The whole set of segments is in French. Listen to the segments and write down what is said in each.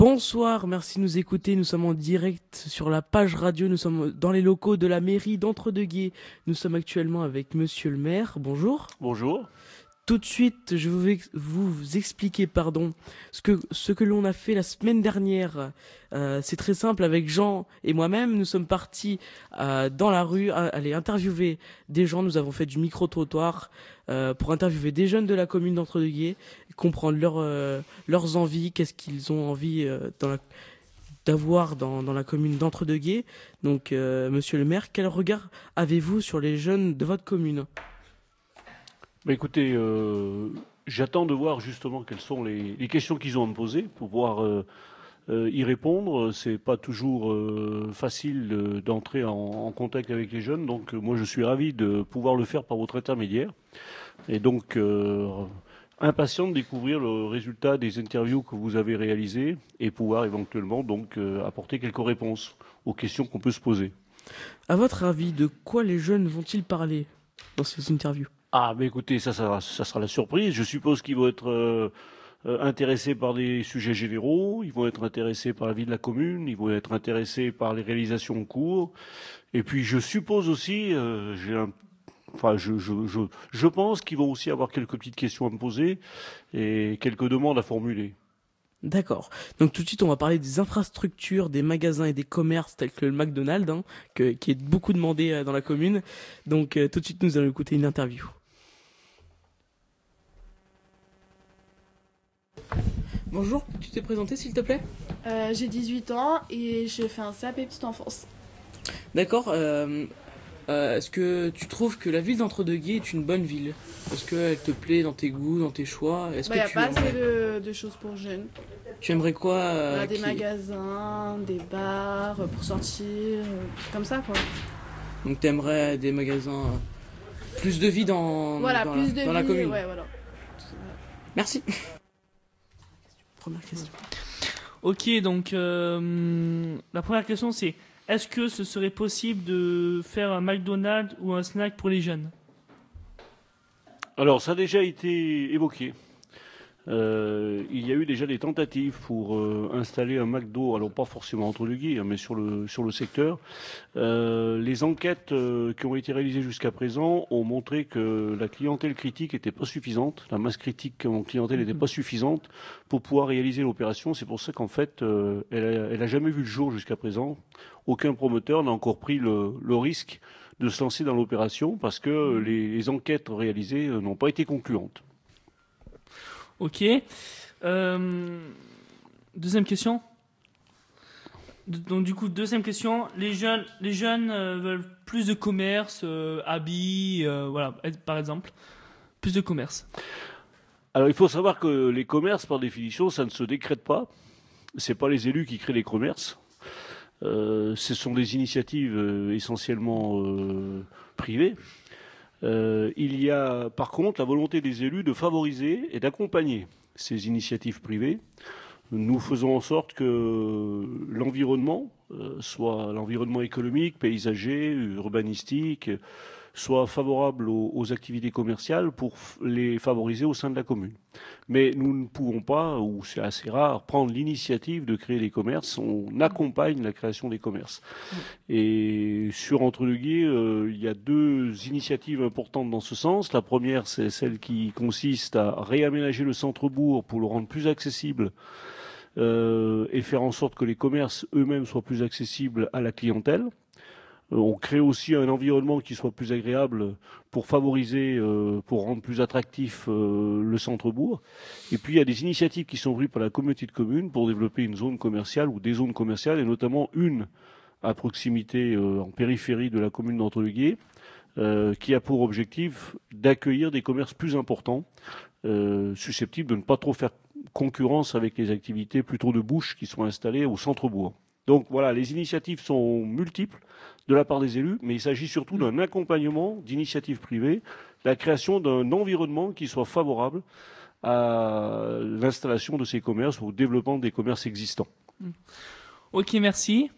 Bonsoir, merci de nous écouter. Nous sommes en direct sur la page radio. Nous sommes dans les locaux de la mairie d'Entre-deux-Guiers. Nous sommes actuellement avec monsieur le maire. Bonjour. Bonjour. Tout de suite, je vais vous expliquer, ce que l'on a fait la semaine dernière. C'est très simple. Avec Jean et moi-même, nous sommes partis dans la rue, aller interviewer des gens. Nous avons fait du micro-trottoir pour interviewer des jeunes de la commune d'Entre-deux-Guiers, comprendre leurs envies, qu'est-ce qu'ils ont envie d'avoir dans la commune d'Entre-deux-Guiers. Donc, monsieur le maire, quel regard avez-vous sur les jeunes de votre commune ? Bah écoutez, j'attends de voir justement quelles sont les questions qu'ils ont à me poser pour pouvoir y répondre. C'est pas toujours facile d'entrer en contact avec les jeunes, donc moi je suis ravi de pouvoir le faire par votre intermédiaire. Et donc impatient de découvrir le résultat des interviews que vous avez réalisées et pouvoir éventuellement donc apporter quelques réponses aux questions qu'on peut se poser. À votre avis, de quoi les jeunes vont-ils parler dans ces interviews ? Ah, mais écoutez, ça sera la surprise. Je suppose qu'ils vont être intéressés par des sujets généraux, ils vont être intéressés par la vie de la commune, ils vont être intéressés par les réalisations en cours. Et puis, je suppose aussi, je pense qu'ils vont aussi avoir quelques petites questions à me poser et quelques demandes à formuler. D'accord. Donc tout de suite, on va parler des infrastructures, des magasins et des commerces tels que le McDonald's, qui est beaucoup demandé dans la commune. Donc tout de suite, nous allons écouter une interview. Bonjour, tu t'es présenté s'il te plaît ? J'ai 18 ans et j'ai fait un CAP petite enfance. D'accord. Est-ce que tu trouves que la ville d'Entre-deux-Guiers est une bonne ville ? Est-ce qu'elle te plaît dans tes goûts, dans tes choix ? Il n'y a pas assez de choses pour jeunes. Tu aimerais quoi des magasins, des bars pour sortir, comme ça quoi. Donc tu aimerais des magasins, plus de vie dans la commune. Ouais, voilà. Merci. Première question. Ok, donc la première question c'est: est-ce que ce serait possible de faire un McDonald's ou un snack pour les jeunes ? Alors, ça a déjà été évoqué. Il y a eu déjà des tentatives pour installer un McDo, alors pas forcément entre le Guiers, mais sur le secteur. Les enquêtes qui ont été réalisées jusqu'à présent ont montré que la clientèle critique n'était pas suffisante, la masse critique en clientèle n'était pas suffisante pour pouvoir réaliser l'opération. C'est pour ça qu'en fait, elle a jamais vu le jour jusqu'à présent. Aucun promoteur n'a encore pris le risque de se lancer dans l'opération parce que les enquêtes réalisées n'ont pas été concluantes. Ok. Deuxième question. Donc du coup, deuxième question. Les jeunes veulent plus de commerce, habits, voilà, par exemple, plus de commerce. Alors il faut savoir que les commerces, par définition, ça ne se décrète pas. C'est pas les élus qui créent les commerces. Ce sont des initiatives essentiellement privées. Il y a par contre la volonté des élus de favoriser et d'accompagner ces initiatives privées. Nous faisons en sorte que l'environnement, soit l'environnement économique, paysager, urbanistique, soit favorable aux activités commerciales pour les favoriser au sein de la commune. Mais nous ne pouvons pas, ou c'est assez rare, prendre l'initiative de créer des commerces. On accompagne la création des commerces. Et sur Entre-deux-Guiers, il y a deux initiatives importantes dans ce sens. La première, c'est celle qui consiste à réaménager le centre-bourg pour le rendre plus accessible et faire en sorte que les commerces eux-mêmes soient plus accessibles à la clientèle. On crée aussi un environnement qui soit plus agréable pour favoriser, pour rendre plus attractif le centre-bourg. Et puis il y a des initiatives qui sont prises par la communauté de communes pour développer une zone commerciale ou des zones commerciales, et notamment une à proximité, en périphérie de la commune d'Entre-deux-Guiers, qui a pour objectif d'accueillir des commerces plus importants, susceptibles de ne pas trop faire concurrence avec les activités plutôt de bouche qui sont installées au centre-bourg. Donc voilà, les initiatives sont multiples de la part des élus, mais il s'agit surtout d'un accompagnement d'initiatives privées, la création d'un environnement qui soit favorable à l'installation de ces commerces ou au développement des commerces existants. Ok, merci.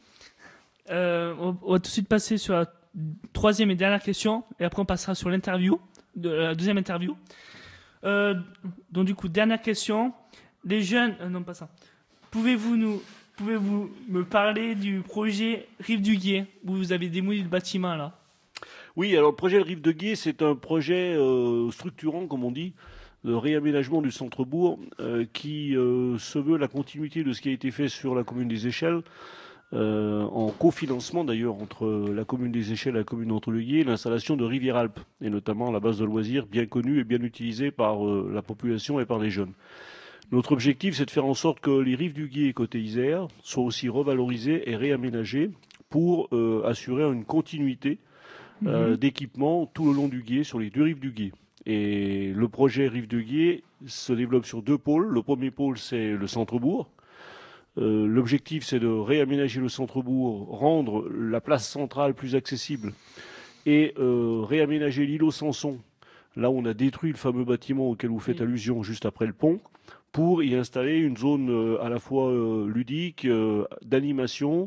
On va tout de suite passer sur la troisième et dernière question, et après on passera sur l'interview, la deuxième interview. Donc du coup, dernière question. Les jeunes... non, pas ça. Pouvez-vous me parler du projet Rive du Guiers, où vous avez démoli le bâtiment là? Oui, alors le projet Rive de Guiers, c'est un projet structurant, comme on dit, de réaménagement du centre-bourg, qui se veut la continuité de ce qui a été fait sur la commune des Échelles, en cofinancement d'ailleurs entre la commune des Échelles et la commune d'Entre-le-Guiers, l'installation de Rivière-Alpes, et notamment la base de loisirs bien connue et bien utilisée par la population et par les jeunes. Notre objectif, c'est de faire en sorte que les rives du Guiers côté Isère soient aussi revalorisées et réaménagées pour assurer une continuité d'équipement tout le long du Guiers, sur les deux rives du Guiers. Et le projet Rive du Guiers se développe sur deux pôles. Le premier pôle, c'est le centre-bourg. L'objectif, c'est de réaménager le centre-bourg, rendre la place centrale plus accessible et réaménager l'îlot Samson, là où on a détruit le fameux bâtiment auquel vous faites allusion juste après le pont, pour y installer une zone à la fois ludique, d'animation,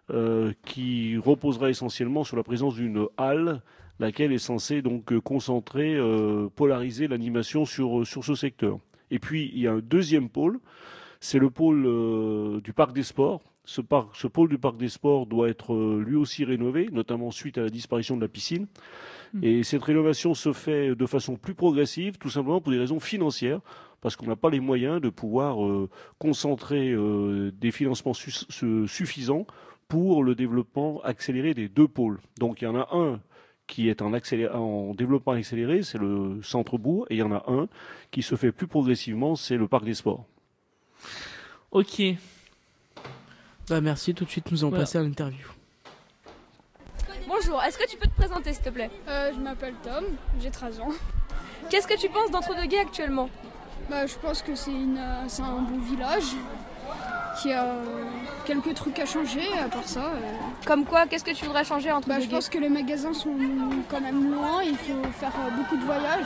qui reposera essentiellement sur la présence d'une halle, laquelle est censée donc concentrer, polariser l'animation sur ce secteur. Et puis il y a un deuxième pôle, c'est le pôle du parc des sports. Ce pôle du parc des sports doit être lui aussi rénové, notamment suite à la disparition de la piscine. Et cette rénovation se fait de façon plus progressive, tout simplement pour des raisons financières, parce qu'on n'a pas les moyens de pouvoir concentrer des financements suffisants pour le développement accéléré des deux pôles. Donc il y en a un qui est en développement accéléré, c'est le centre-bourg, et il y en a un qui se fait plus progressivement, c'est le parc des sports. Ok. Bah merci, tout de suite nous allons passer à l'interview. Bonjour, est-ce que tu peux te présenter s'il te plaît? Je m'appelle Tom, j'ai 13 ans. Qu'est-ce que tu penses d'Entre-deux-Guiers actuellement? Je pense que c'est un beau village qui a quelques trucs à changer, à part ça. Comme quoi, qu'est-ce que tu voudrais changer Entre-deux-Guiers? Je pense que les magasins sont quand même loin, il faut faire beaucoup de voyages.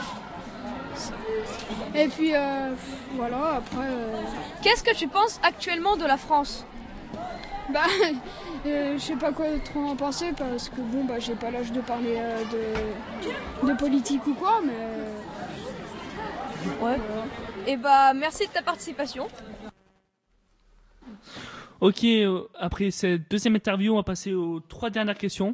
Et puis voilà, après... Qu'est-ce que tu penses actuellement de la France? Je sais pas quoi trop en penser parce que j'ai pas l'âge de parler de politique ou quoi, mais... Ouais. Et merci de ta participation. Ok, après cette deuxième interview, on va passer aux 3 dernières questions.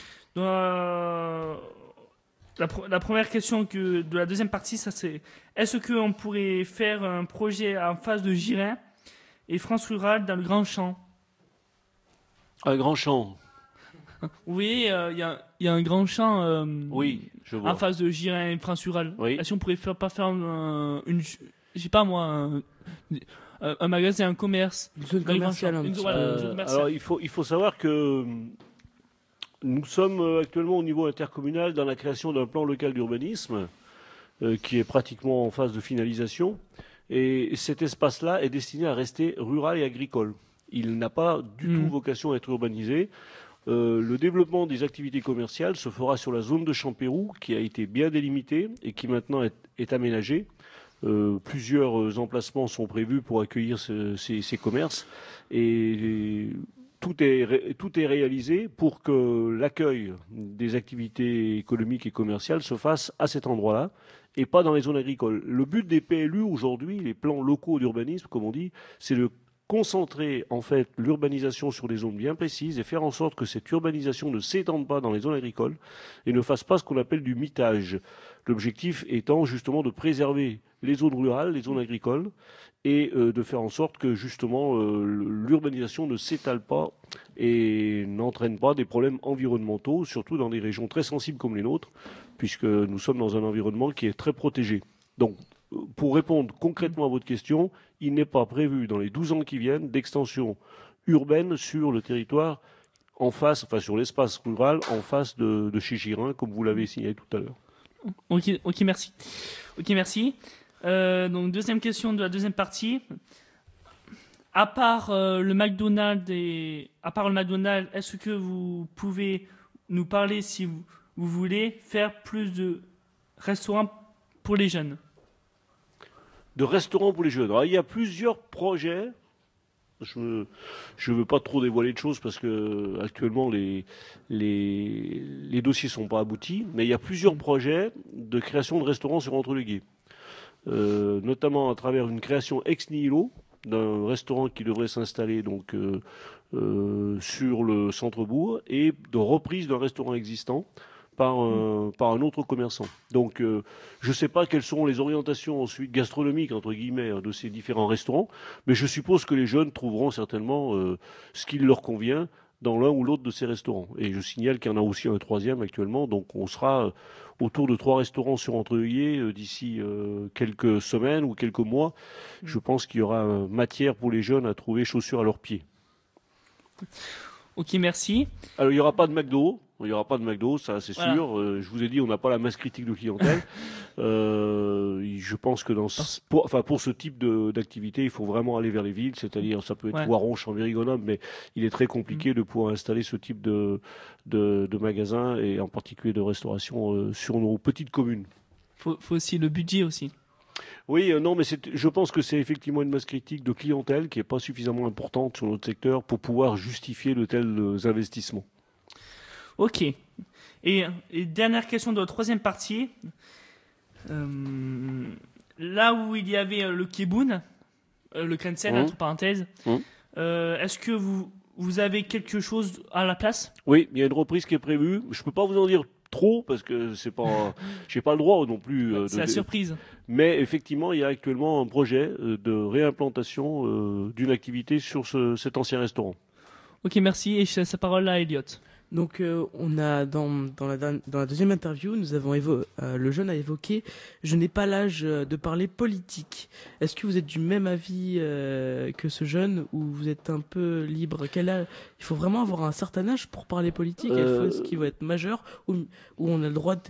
La première question de la deuxième partie, ça c'est: est-ce qu'on pourrait faire un projet en face de Girin et France Rurale dans le Grand Champ? Un grand champ. Oui, il y a un grand champ Oui, je vois. en face de Girin et France Rurale. Oui. Est-ce qu'on pourrait pas faire un magasin, un commerce, Une zone commerciale. Un petit peu. une zone commerciale. Alors il faut savoir que nous sommes actuellement au niveau intercommunal dans la création d'un plan local d'urbanisme qui est pratiquement en phase de finalisation. Et cet espace-là est destiné à rester rural et agricole. Il n'a pas du tout vocation à être urbanisé. Le développement des activités commerciales se fera sur la zone de Champéroux, qui a été bien délimitée et qui maintenant est aménagée. Plusieurs emplacements sont prévus pour accueillir ces commerces. Et tout est réalisé pour que l'accueil des activités économiques et commerciales se fasse à cet endroit-là et pas dans les zones agricoles. Le but des PLU aujourd'hui, les plans locaux d'urbanisme, comme on dit, c'est de concentrer en fait l'urbanisation sur des zones bien précises et faire en sorte que cette urbanisation ne s'étende pas dans les zones agricoles et ne fasse pas ce qu'on appelle du mitage. L'objectif étant justement de préserver les zones rurales, les zones agricoles et de faire en sorte que justement l'urbanisation ne s'étale pas et n'entraîne pas des problèmes environnementaux, surtout dans des régions très sensibles comme les nôtres, puisque nous sommes dans un environnement qui est très protégé. Donc, pour répondre concrètement à votre question, il n'est pas prévu dans les 12 ans qui viennent d'extension urbaine sur le territoire en face, enfin sur l'espace rural en face de chez Girin, comme vous l'avez signalé tout à l'heure. Ok, merci. Donc deuxième question de la deuxième partie. À part le McDonald's, est-ce que vous pouvez nous parler, si vous voulez, faire plus de restaurants pour les jeunes? De restaurants pour les jeunes. Alors, il y a plusieurs projets. Je ne veux pas trop dévoiler de choses parce que actuellement les dossiers sont pas aboutis, mais il y a plusieurs projets de création de restaurants sur Entre-le-Guiers, notamment à travers une création ex nihilo d'un restaurant qui devrait s'installer donc sur le centre-bourg et de reprise d'un restaurant existant par un autre commerçant. Donc, je ne sais pas quelles seront les orientations ensuite gastronomiques, entre guillemets, de ces différents restaurants, mais je suppose que les jeunes trouveront certainement ce qui leur convient dans l'un ou l'autre de ces restaurants. Et je signale qu'il y en a aussi un troisième actuellement, donc on sera autour de 3 restaurants sur Entreuillet d'ici quelques semaines ou quelques mois. Je pense qu'il y aura matière pour les jeunes à trouver chaussures à leurs pieds. Ok, merci. Alors, il n'y aura pas de McDo. Il n'y aura pas de McDo, ça c'est sûr. Je vous ai dit, on n'a pas la masse critique de clientèle. Je pense que pour ce type d'activité, il faut vraiment aller vers les villes. C'est-à-dire, ça peut être Voiron, Chambéry-Grenoble, mais il est très compliqué de pouvoir installer ce type de magasins et en particulier de restauration sur nos petites communes. Faut aussi le budget aussi. Oui, non, mais je pense que c'est effectivement une masse critique de clientèle qui n'est pas suffisamment importante sur notre secteur pour pouvoir justifier de tels investissements. Ok. Et dernière question de la troisième partie. Là où il y avait le Keboun, le Krensen, entre parenthèses, est-ce que vous avez quelque chose à la place? Oui, il y a une reprise qui est prévue. Je ne peux pas vous en dire trop parce que j'ai pas le droit non plus. C'est la surprise. Mais effectivement, il y a actuellement un projet de réimplantation d'une activité sur cet ancien restaurant. Ok, merci. Et je laisse la parole à Elliot. Donc on a dans la deuxième interview, le jeune a évoqué je n'ai pas l'âge de parler politique. Est-ce que vous êtes du même avis que ce jeune ou vous êtes un peu libre? Il faut vraiment avoir un certain âge pour parler politique. Est-ce qu'il va être majeur ou on a le droit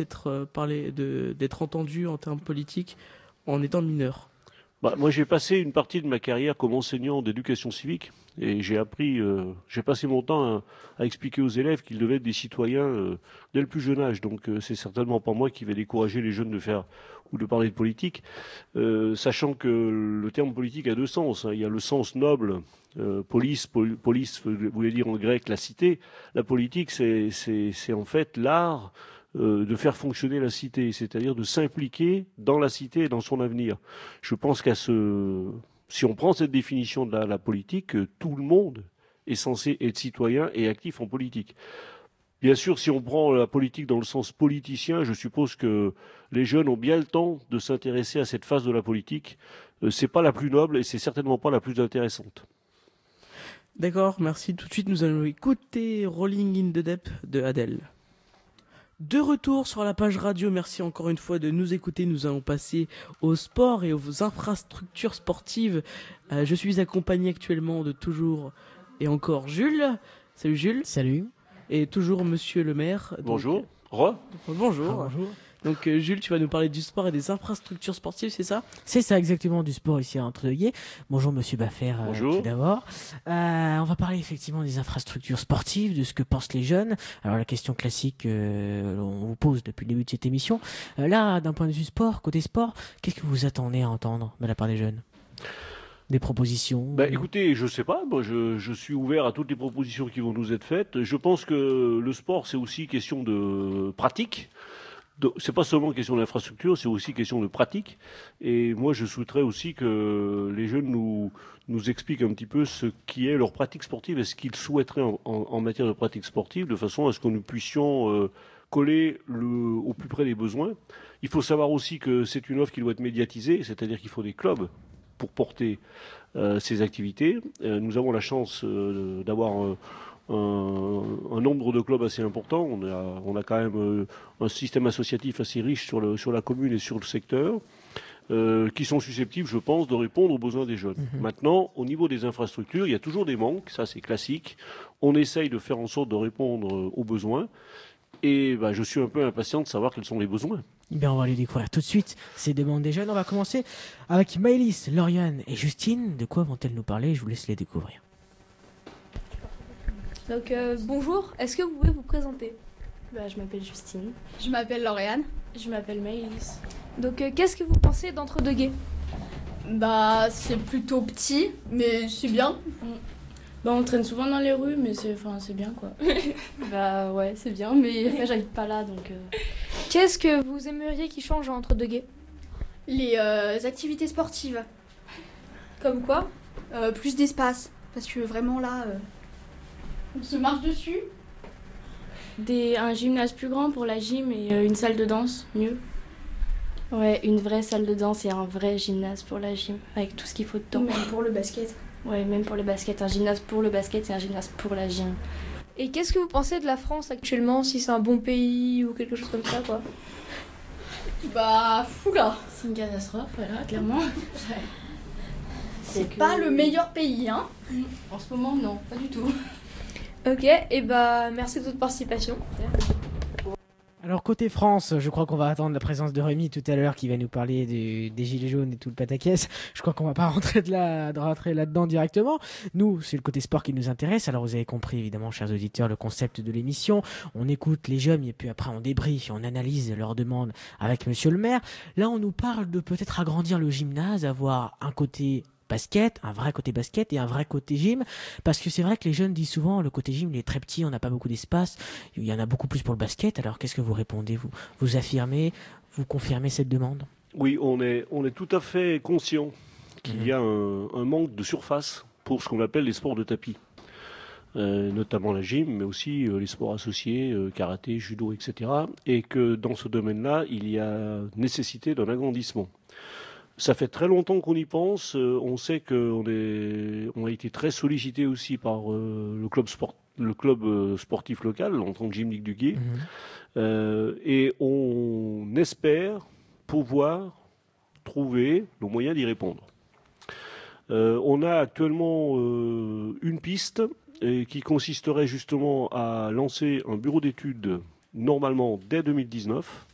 d'être entendu en termes politiques en étant mineur? Moi, j'ai passé une partie de ma carrière comme enseignant d'éducation civique et j'ai passé mon temps à expliquer aux élèves qu'ils devaient être des citoyens dès le plus jeune âge. Donc, c'est certainement pas moi qui vais décourager les jeunes de parler de politique, sachant que le terme politique a 2 sens. Il y a le sens noble, police voulait dire en grec la cité. La politique, c'est en fait l'art de faire fonctionner la cité, c'est-à-dire de s'impliquer dans la cité et dans son avenir. Je pense si on prend cette définition de la politique, tout le monde est censé être citoyen et actif en politique. Bien sûr, si on prend la politique dans le sens politicien, je suppose que les jeunes ont bien le temps de s'intéresser à cette phase de la politique. C'est pas la plus noble et c'est certainement pas la plus intéressante. D'accord, merci. Tout de suite, nous allons écouter Rolling in the Deep de Adele. De retour sur la page radio, merci encore une fois de nous écouter. Nous allons passer au sport et aux infrastructures sportives. Je suis accompagné actuellement de toujours et encore Jules. Salut Jules. Salut. Et toujours Monsieur le maire. Bonjour. Bonjour. Bonjour. Donc Jules, tu vas nous parler du sport et des infrastructures sportives, c'est ça? C'est ça, exactement, du sport ici à Entreuillet. Bonjour Monsieur Baffer, Bonjour. tout d'abord. On va parler effectivement des infrastructures sportives, de ce que pensent les jeunes. Alors la question classique, on vous pose depuis le début de cette émission. Là, d'un point de vue sport, côté sport, qu'est-ce que vous attendez à entendre de la part des jeunes? Des propositions? Écoutez, je sais pas. Moi, je suis ouvert à toutes les propositions qui vont nous être faites. Je pense que le sport, c'est aussi question de pratique. C'est pas seulement question d'infrastructure, c'est aussi question de pratique. Et moi, je souhaiterais aussi que les jeunes nous expliquent un petit peu ce qui est leur pratique sportive et ce qu'ils souhaiteraient en matière de pratique sportive, de façon à ce que nous puissions coller au plus près des besoins. Il faut savoir aussi que c'est une offre qui doit être médiatisée, c'est-à-dire qu'il faut des clubs pour porter ces activités. Nous avons la chance d'avoir un nombre de clubs assez important. On a quand même un système associatif assez riche sur la commune et sur le secteur, qui sont susceptibles, je pense, de répondre aux besoins des jeunes. Maintenant, au niveau des infrastructures, il y a toujours des manques, ça c'est classique. On essaye de faire en sorte de répondre aux besoins. Et je suis un peu impatient de savoir quels sont les besoins. On va les découvrir tout de suite, ces demandes des jeunes. On va commencer avec Maëlys, Lauriane et Justine. De quoi vont-elles nous parler? Je vous laisse les découvrir. Donc bonjour, est-ce que vous pouvez vous présenter? Je m'appelle Justine. Je m'appelle Lauriane. Je m'appelle Maëlys. Donc qu'est-ce que vous pensez d'Entre-deux-Gués? C'est plutôt petit, mais c'est bien. On traîne souvent dans les rues, mais c'est bien quoi. Ouais, c'est bien, mais enfin, j'habite pas là donc. Qu'est-ce que vous aimeriez qui change à Entre-deux-Gués? Les activités sportives. Comme quoi? Plus d'espace. Parce que vraiment là, on se marche dessus. Un gymnase plus grand pour la gym et une salle de danse, mieux. Ouais, une vraie salle de danse et un vrai gymnase pour la gym, avec tout ce qu'il faut dedans. Même pour le basket. Ouais, même pour le basket. Un gymnase pour le basket et un gymnase pour la gym. Et qu'est-ce que vous pensez de la France actuellement, si c'est un bon pays ou quelque chose comme ça, quoi? Bah, fou là. C'est une catastrophe, voilà, clairement. C'est pas le meilleur pays, hein. En ce moment, non, pas du tout. Ok, et bah merci de votre participation. Alors côté France, je crois qu'on va attendre la présence de Rémi tout à l'heure qui va nous parler des gilets jaunes et tout le pataquès. Je crois qu'on va pas rentrer là-dedans directement. Nous, c'est le côté sport qui nous intéresse. Alors vous avez compris évidemment, chers auditeurs, le concept de l'émission. On écoute les jeunes et puis après on débriefe et on analyse leurs demandes avec Monsieur le maire. Là, on nous parle de peut-être agrandir le gymnase, avoir un côté basket, un vrai côté basket et un vrai côté gym, parce que c'est vrai que les jeunes disent souvent le côté gym il est très petit, on n'a pas beaucoup d'espace, il y en a beaucoup plus pour le basket. Alors qu'est-ce que vous répondez, vous affirmez, vous confirmez cette demande? Oui, on est tout à fait conscient qu'il y a un manque de surface pour ce qu'on appelle les sports de tapis, notamment la gym, mais aussi les sports associés, karaté, judo, etc. Et que dans ce domaine-là, il y a nécessité d'un agrandissement. Ça fait très longtemps qu'on y pense. On sait qu'on a été très sollicité aussi par le club sportif local, en tant que Gym Ligue du Gué. Et on espère pouvoir trouver le moyen d'y répondre. On a actuellement une piste qui consisterait justement à lancer un bureau d'études normalement dès 2019.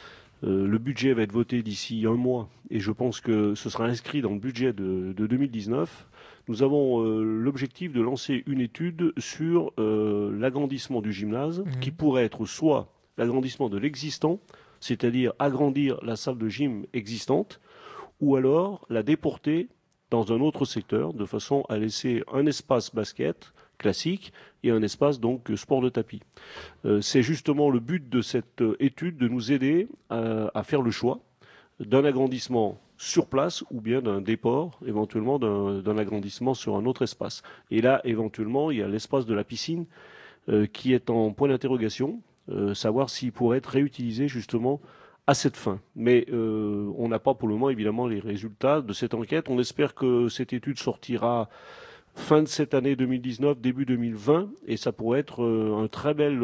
Le budget va être voté d'ici un mois et je pense que ce sera inscrit dans le budget de 2019. Nous avons l'objectif de lancer une étude sur l'agrandissement du gymnase qui pourrait être soit l'agrandissement de l'existant, c'est-à-dire agrandir la salle de gym existante, ou alors la déporter dans un autre secteur de façon à laisser un espace basket classique et un espace donc sport de tapis. C'est justement le but de cette étude, de nous aider à faire le choix d'un agrandissement sur place ou bien d'un déport, éventuellement d'un agrandissement sur un autre espace. Et là, éventuellement, il y a l'espace de la piscine qui est en point d'interrogation, savoir s'il pourrait être réutilisé justement à cette fin. Mais on n'a pas pour le moment évidemment les résultats de cette enquête. On espère que cette étude sortira fin de cette année 2019, début 2020, et ça pourrait être un très bel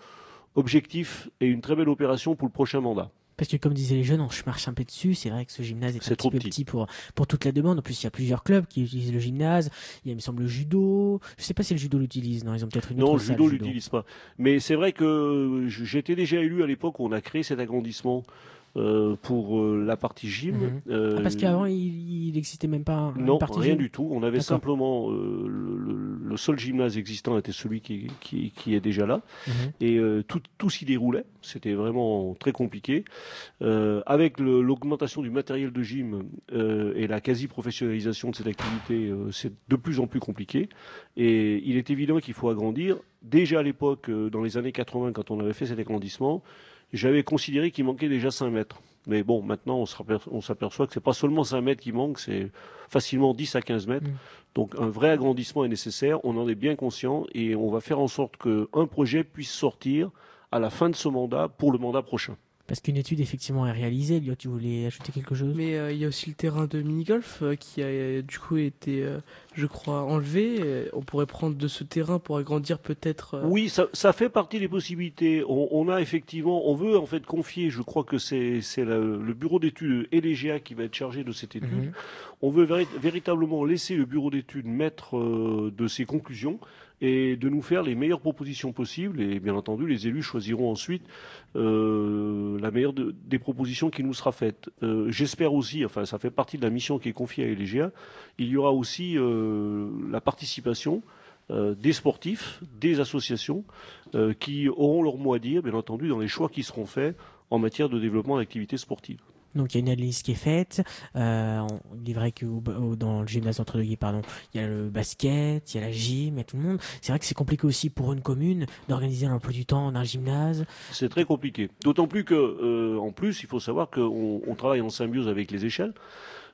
objectif et une très belle opération pour le prochain mandat. Parce que comme disaient les jeunes, je marche un peu dessus, c'est vrai que ce gymnase est un trop petit peu petit pour toute la demande. En plus, il y a plusieurs clubs qui utilisent le gymnase. Il y a, il me semble, le judo. Je sais pas si le judo l'utilise. Non, ils ont peut-être une autre salle. Non, le judo l'utilise pas. Mais c'est vrai que j'étais déjà élu à l'époque où on a créé cet agrandissement pour la partie gym. Parce qu'avant, il n'existait même pas une non, partie rien gym. du tout. On avait simplement le seul gymnase existant était celui qui est déjà là. Et tout s'y déroulait. C'était vraiment très compliqué. Avec l'augmentation du matériel de gym et la quasi-professionnalisation de cette activité, c'est de plus en plus compliqué. Et il est évident qu'il faut agrandir. Déjà à l'époque, dans les années 80, quand on avait fait cet agrandissement, j'avais considéré qu'il manquait déjà 5 mètres. Mais bon, maintenant, on s'aperçoit que c'est pas seulement 5 mètres qui manquent, c'est facilement 10 à 15 mètres. Donc un vrai agrandissement est nécessaire, on en est bien conscient et on va faire en sorte qu'un projet puisse sortir à la fin de ce mandat pour le mandat prochain. Parce qu'une étude effectivement est réalisée. Elliot, tu voulais ajouter quelque chose? Mais il y a aussi le terrain de mini-golf qui a du coup été, je crois, enlevé. On pourrait prendre de ce terrain pour agrandir peut-être. Oui, ça fait partie des possibilités. On a effectivement, on veut en fait confier, je crois que c'est le bureau d'études et l'EGA qui va être chargé de cette étude. On veut véritablement laisser le bureau d'études maître de ses conclusions et de nous faire les meilleures propositions possibles. Et bien entendu, les élus choisiront ensuite la meilleure des propositions qui nous sera faite. J'espère aussi, enfin ça fait partie de la mission qui est confiée à l'EGA, il y aura aussi la participation des sportifs, des associations qui auront leur mot à dire, bien entendu, dans les choix qui seront faits en matière de développement d'activités sportives. Donc il y a une analyse qui est faite. Il est vrai que dans le gymnase d'Entre-deux-Guiers, il y a le basket, il y a la gym, il y a tout le monde. C'est vrai que c'est compliqué aussi pour une commune d'organiser l'emploi du temps d'un gymnase. C'est très compliqué. D'autant plus que, en plus, il faut savoir qu'on travaille en symbiose avec les échelles.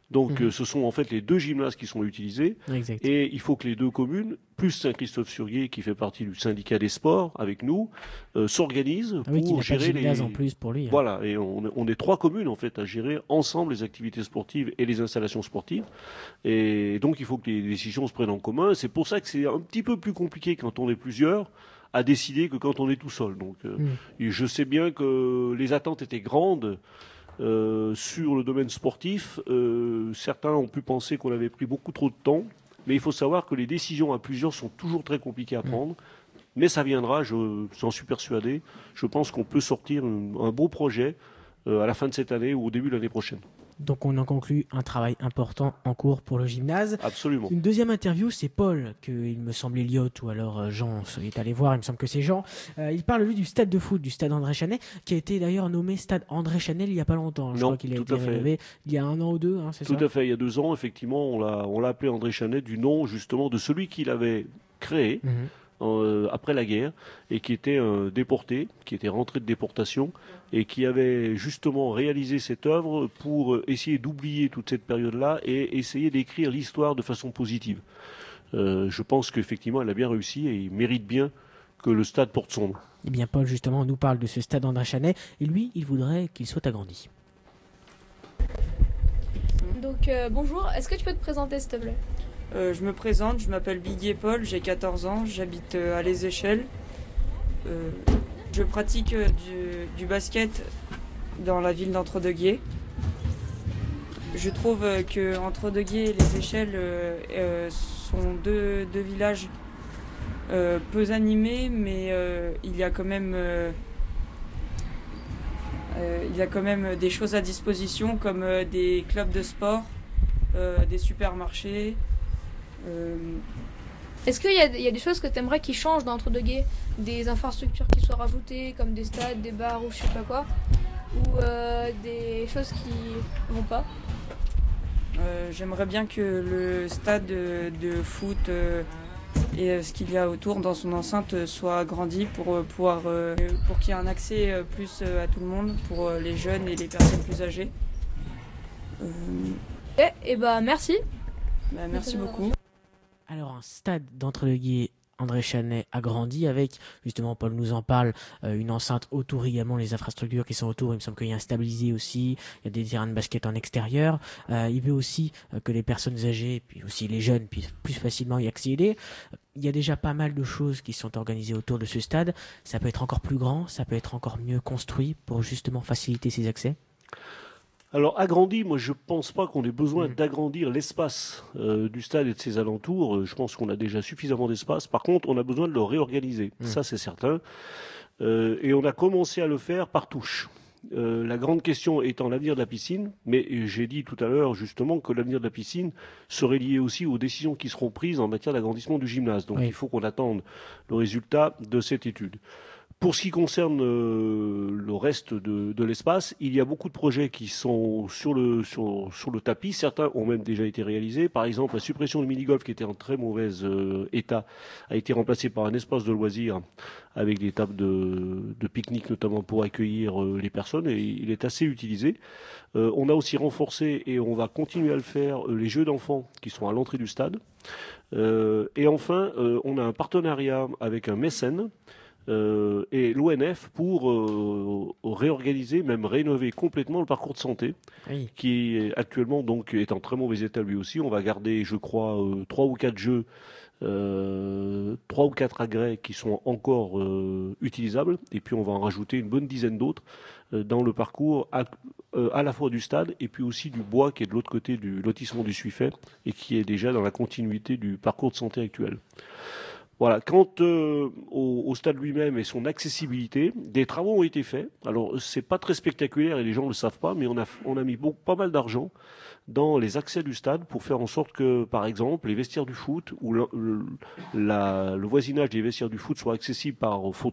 Donc ce sont en fait les 2 gymnases qui sont utilisés. Exact. Et il faut que les 2 communes, plus Saint-Christophe-sur-Guiers qui fait partie du syndicat des sports avec nous, s'organisent Ah oui, qu'il pour n'a pas de gérer gymnase les... en plus pour lui. Hein. Voilà, et on est 3 communes en fait à gérer ensemble les activités sportives et les installations sportives. Et donc il faut que les décisions se prennent en commun. C'est pour ça que c'est un petit peu plus compliqué quand on est plusieurs à décider que quand on est tout seul. Donc et je sais bien que les attentes étaient grandes. Sur le domaine sportif, certains ont pu penser qu'on avait pris beaucoup trop de temps, mais il faut savoir que les décisions à plusieurs sont toujours très compliquées à prendre. Mais ça viendra, j'en suis persuadé. Je pense qu'on peut sortir un beau projet à la fin de cette année ou au début de l'année prochaine. Donc on en conclut un travail important en cours pour le gymnase. Absolument. Une deuxième interview, c'est Paul, il me semble Elliot, ou alors Jean est allé voir, il me semble que c'est Jean. Il parle lui du stade de foot, du stade André Chanet, qui a été d'ailleurs nommé stade André Chanel il n'y a pas longtemps. Je crois qu'il a été rénové il y a 1 an ou 2, hein, c'est ça ? Tout à fait, il y a 2 ans, effectivement, on l'a appelé André Chanet du nom justement de celui qui l'avait créé. Après la guerre, et qui était déporté, qui était rentré de déportation, et qui avait justement réalisé cette œuvre pour essayer d'oublier toute cette période-là et essayer d'écrire l'histoire de façon positive. Je pense qu'effectivement, elle a bien réussi et il mérite bien que le stade porte son nom. Eh bien, Paul, justement, nous parle de ce stade André Chanet, et lui, il voudrait qu'il soit agrandi. Donc, bonjour, est-ce que tu peux te présenter, s'il te plaît ? Je me présente, je m'appelle Biguier Paul, j'ai 14 ans, j'habite à Les Échelles. Je pratique du basket dans la ville d'Entre-deux-Guiers. Je trouve que Entre-deux-Guiers et Les Échelles sont deux villages peu animés, mais il y a quand même des choses à disposition comme des clubs de sport, des supermarchés. Est-ce qu'il y a des choses que tu aimerais qui changent dans Entre-deux-Guiers ? Des infrastructures qui soient rajoutées, comme des stades, des bars ou je sais pas quoi ? Ou des choses qui vont pas ? J'aimerais bien que le stade de foot et ce qu'il y a autour dans son enceinte soit agrandi pour qu'il y ait un accès plus à tout le monde, pour les jeunes et les personnes plus âgées. Et bah merci. Merci beaucoup. Alors un stade d'Entre-deux-Guiers André Chanet agrandi avec, justement Paul nous en parle, une enceinte autour également, les infrastructures qui sont autour, il me semble qu'il y a un stabilisé aussi, il y a des terrains de basket en extérieur, il veut aussi que les personnes âgées, puis aussi les jeunes puissent plus facilement y accéder. Il y a déjà pas mal de choses qui sont organisées autour de ce stade, ça peut être encore plus grand, ça peut être encore mieux construit pour justement faciliter ces accès. Alors agrandi, moi je pense pas qu'on ait besoin d'agrandir l'espace du stade et de ses alentours. Je pense qu'on a déjà suffisamment d'espace. Par contre, on a besoin de le réorganiser. Ça c'est certain. Et on a commencé à le faire par touche. La grande question étant l'avenir de la piscine, mais j'ai dit tout à l'heure justement que l'avenir de la piscine serait lié aussi aux décisions qui seront prises en matière d'agrandissement du gymnase. Donc il faut qu'on attende le résultat de cette étude. Pour ce qui concerne le reste de l'espace, il y a beaucoup de projets qui sont sur le tapis. Certains ont même déjà été réalisés. Par exemple, la suppression du mini-golf qui était en très mauvais état a été remplacée par un espace de loisirs avec des tables de pique-nique notamment pour accueillir les personnes et il est assez utilisé. On a aussi renforcé et on va continuer à le faire les jeux d'enfants qui sont à l'entrée du stade. Et enfin, on a un partenariat avec un mécène et l'ONF pour réorganiser, même rénover complètement le parcours de santé, qui actuellement donc est en très mauvais état lui aussi. On va garder, je crois, 3 ou 4 jeux, 3 ou 4 agrès qui sont encore utilisables, et puis on va en rajouter une bonne dizaine d'autres dans le parcours à la fois du stade et puis aussi du bois qui est de l'autre côté du lotissement du Suifet et qui est déjà dans la continuité du parcours de santé actuel. Voilà. Quant au stade lui-même et son accessibilité, des travaux ont été faits. Alors, c'est pas très spectaculaire et les gens ne le savent pas, mais on a mis pas mal d'argent dans les accès du stade pour faire en sorte que, par exemple, les vestiaires du foot ou le voisinage des vestiaires du foot soient accessibles par fauteuil.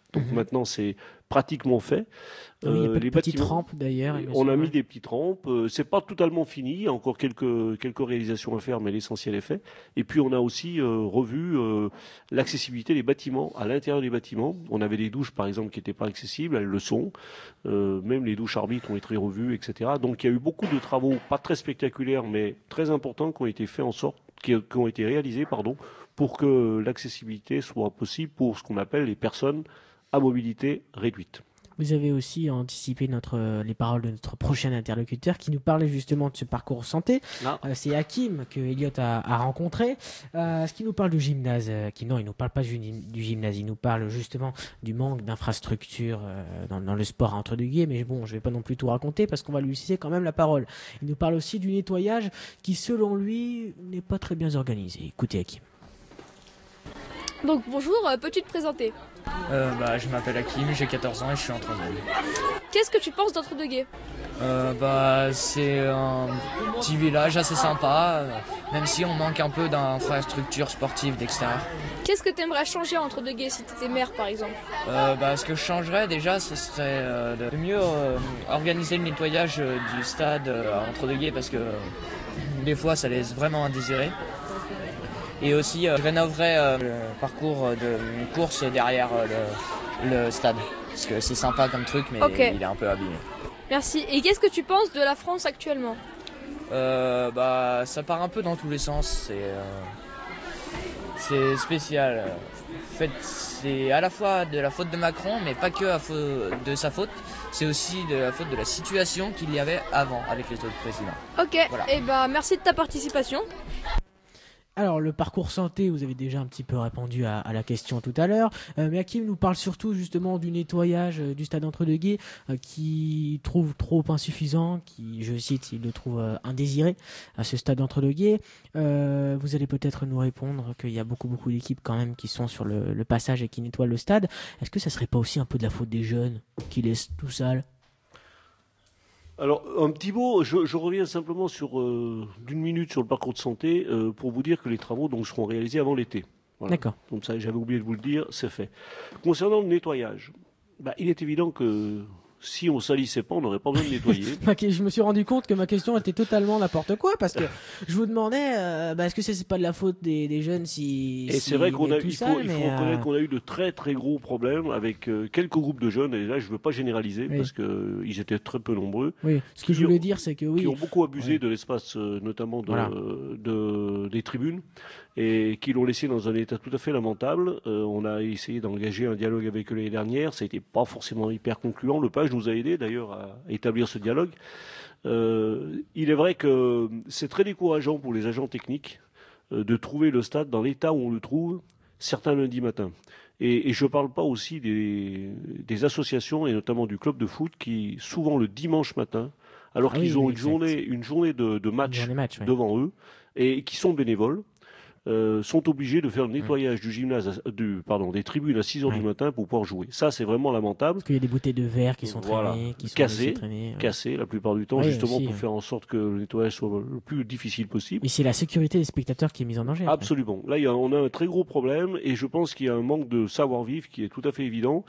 Donc maintenant, c'est pratiquement fait. Oui, il y a pas de les petites bâtiments- rampes d'ailleurs. il me On a semble. mis des petites rampes. C'est pas totalement fini. Il y a encore quelques réalisations à faire, mais l'essentiel est fait. Et puis on a aussi revu l'accessibilité des bâtiments à l'intérieur des bâtiments. On avait des douches, par exemple, qui n'étaient pas accessibles. Elles le sont. Même les douches arbitres ont été revues, etc. Donc il y a eu beaucoup de travaux, pas très spectaculaires, mais très importants, qui ont été faits en sorte, qui ont été réalisés, pour que l'accessibilité soit possible pour ce qu'on appelle les personnes à mobilité réduite. Vous avez aussi anticipé les paroles de notre prochain interlocuteur qui nous parlait justement de ce parcours santé. Ah. C'est Hakim que Elliot a rencontré. Ce qui nous parle du gymnase, il nous parle pas du gymnase, il nous parle justement du manque d'infrastructures dans le sport entre deux guillemets. Mais bon, je vais pas non plus tout raconter parce qu'on va lui laisser quand même la parole. Il nous parle aussi du nettoyage qui, selon lui, n'est pas très bien organisé. Écoutez Hakim. Donc bonjour, peux-tu te présenter? Je m'appelle Hakim, j'ai 14 ans et je suis en 3e. Qu'est-ce que tu penses d'Entre-deux-Gués? C'est un petit village assez sympa, même si on manque un peu d'infrastructures sportives d'extérieur. Qu'est-ce que tu aimerais changer à Entre-deux-Gués si tu étais maire par exemple? Ce que je changerais déjà, ce serait de mieux organiser le nettoyage du stade à Entre-deux-Gués parce que des fois ça laisse vraiment à désirer. Et aussi, je rénoverais le parcours de course derrière le stade. Parce que c'est sympa comme truc, mais Ok. il est un peu abîmé. Merci. Et qu'est-ce que tu penses de la France actuellement? Ça part un peu dans tous les sens. C'est spécial. En fait, c'est à la fois de la faute de Macron, mais pas que de sa faute. C'est aussi de la faute de la situation qu'il y avait avant avec les autres présidents. Ok, Voilà. Merci de ta participation. Alors, le parcours santé, vous avez déjà un petit peu répondu à la question tout à l'heure. Mais Hakim nous parle surtout justement du nettoyage du stade Entre-deux-Gués qui trouve trop insuffisant, qui, je cite, il le trouve indésiré à ce stade Entre-deux-Gués. Vous allez peut-être nous répondre qu'il y a beaucoup d'équipes quand même qui sont sur le passage et qui nettoient le stade. Est-ce que ça serait pas aussi un peu de la faute des jeunes qui laissent tout sale? Alors, un petit mot, je reviens simplement d'une minute sur le parcours de santé pour vous dire que les travaux seront réalisés avant l'été. Voilà. D'accord. Comme ça, j'avais oublié de vous le dire, c'est fait. Concernant le nettoyage, il est évident que si on salissait pas, on n'aurait pas besoin de nettoyer. Je me suis rendu compte que ma question était totalement n'importe quoi parce que je vous demandais est-ce que c'est pas de la faute des jeunes Et c'est vrai qu'il faut reconnaître qu'on a eu de très très gros problèmes avec quelques groupes de jeunes, et là je veux pas généraliser parce que ils étaient très peu nombreux. Oui, ce que je voulais dire c'est que qui ont beaucoup abusé de l'espace, notamment des tribunes, et qui l'ont laissé dans un état tout à fait lamentable. On a essayé d'engager un dialogue avec eux l'année dernière, ça a été pas forcément hyper concluant. Le Page nous a aidé d'ailleurs à établir ce dialogue. Il est vrai que c'est très décourageant pour les agents techniques de trouver le stade dans l'état où on le trouve certains lundis matins. Et je ne parle pas aussi des associations et notamment du club de foot qui souvent le dimanche matin, alors qu'ils ont une journée de match devant eux et qui sont bénévoles, sont obligés de faire le nettoyage du gymnase, des tribunes à 6h du matin pour pouvoir jouer. Ça, c'est vraiment lamentable. Parce qu'il y a des bouteilles de verre qui sont traînées, qui sont cassées la plupart du temps, justement pour faire en sorte que le nettoyage soit le plus difficile possible. Et c'est la sécurité des spectateurs qui est mise en danger. Absolument. Là, on a un très gros problème et je pense qu'il y a un manque de savoir-vivre qui est tout à fait évident,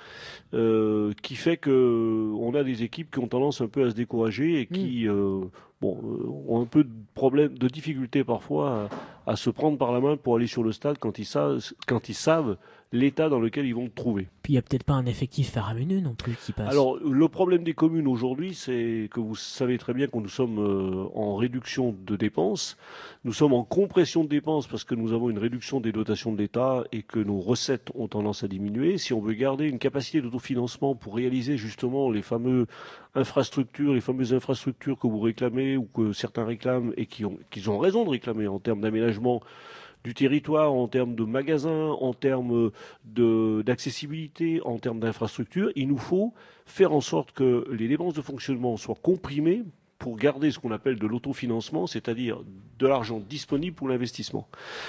qui fait que on a des équipes qui ont tendance un peu à se décourager et qui ont un peu de problème, de difficulté parfois à se prendre par la main pour aller sur le stade quand ils savent l'état dans lequel ils vont le trouver. Puis il n'y a peut-être pas un effectif faramineux non plus qui passe. Alors le problème des communes aujourd'hui, c'est que vous savez très bien que nous sommes en réduction de dépenses, nous sommes en compression de dépenses parce que nous avons une réduction des dotations de l'État et que nos recettes ont tendance à diminuer. Si on veut garder une capacité d'autofinancement pour réaliser justement les fameuses infrastructures que vous réclamez ou que certains réclament et qu'ils ont raison de réclamer en termes d'aménagement du territoire, en termes de magasins, en termes d'accessibilité, en termes d'infrastructures, il nous faut faire en sorte que les dépenses de fonctionnement soient comprimées pour garder ce qu'on appelle de l'autofinancement, c'est-à-dire de l'argent disponible pour l'investissement.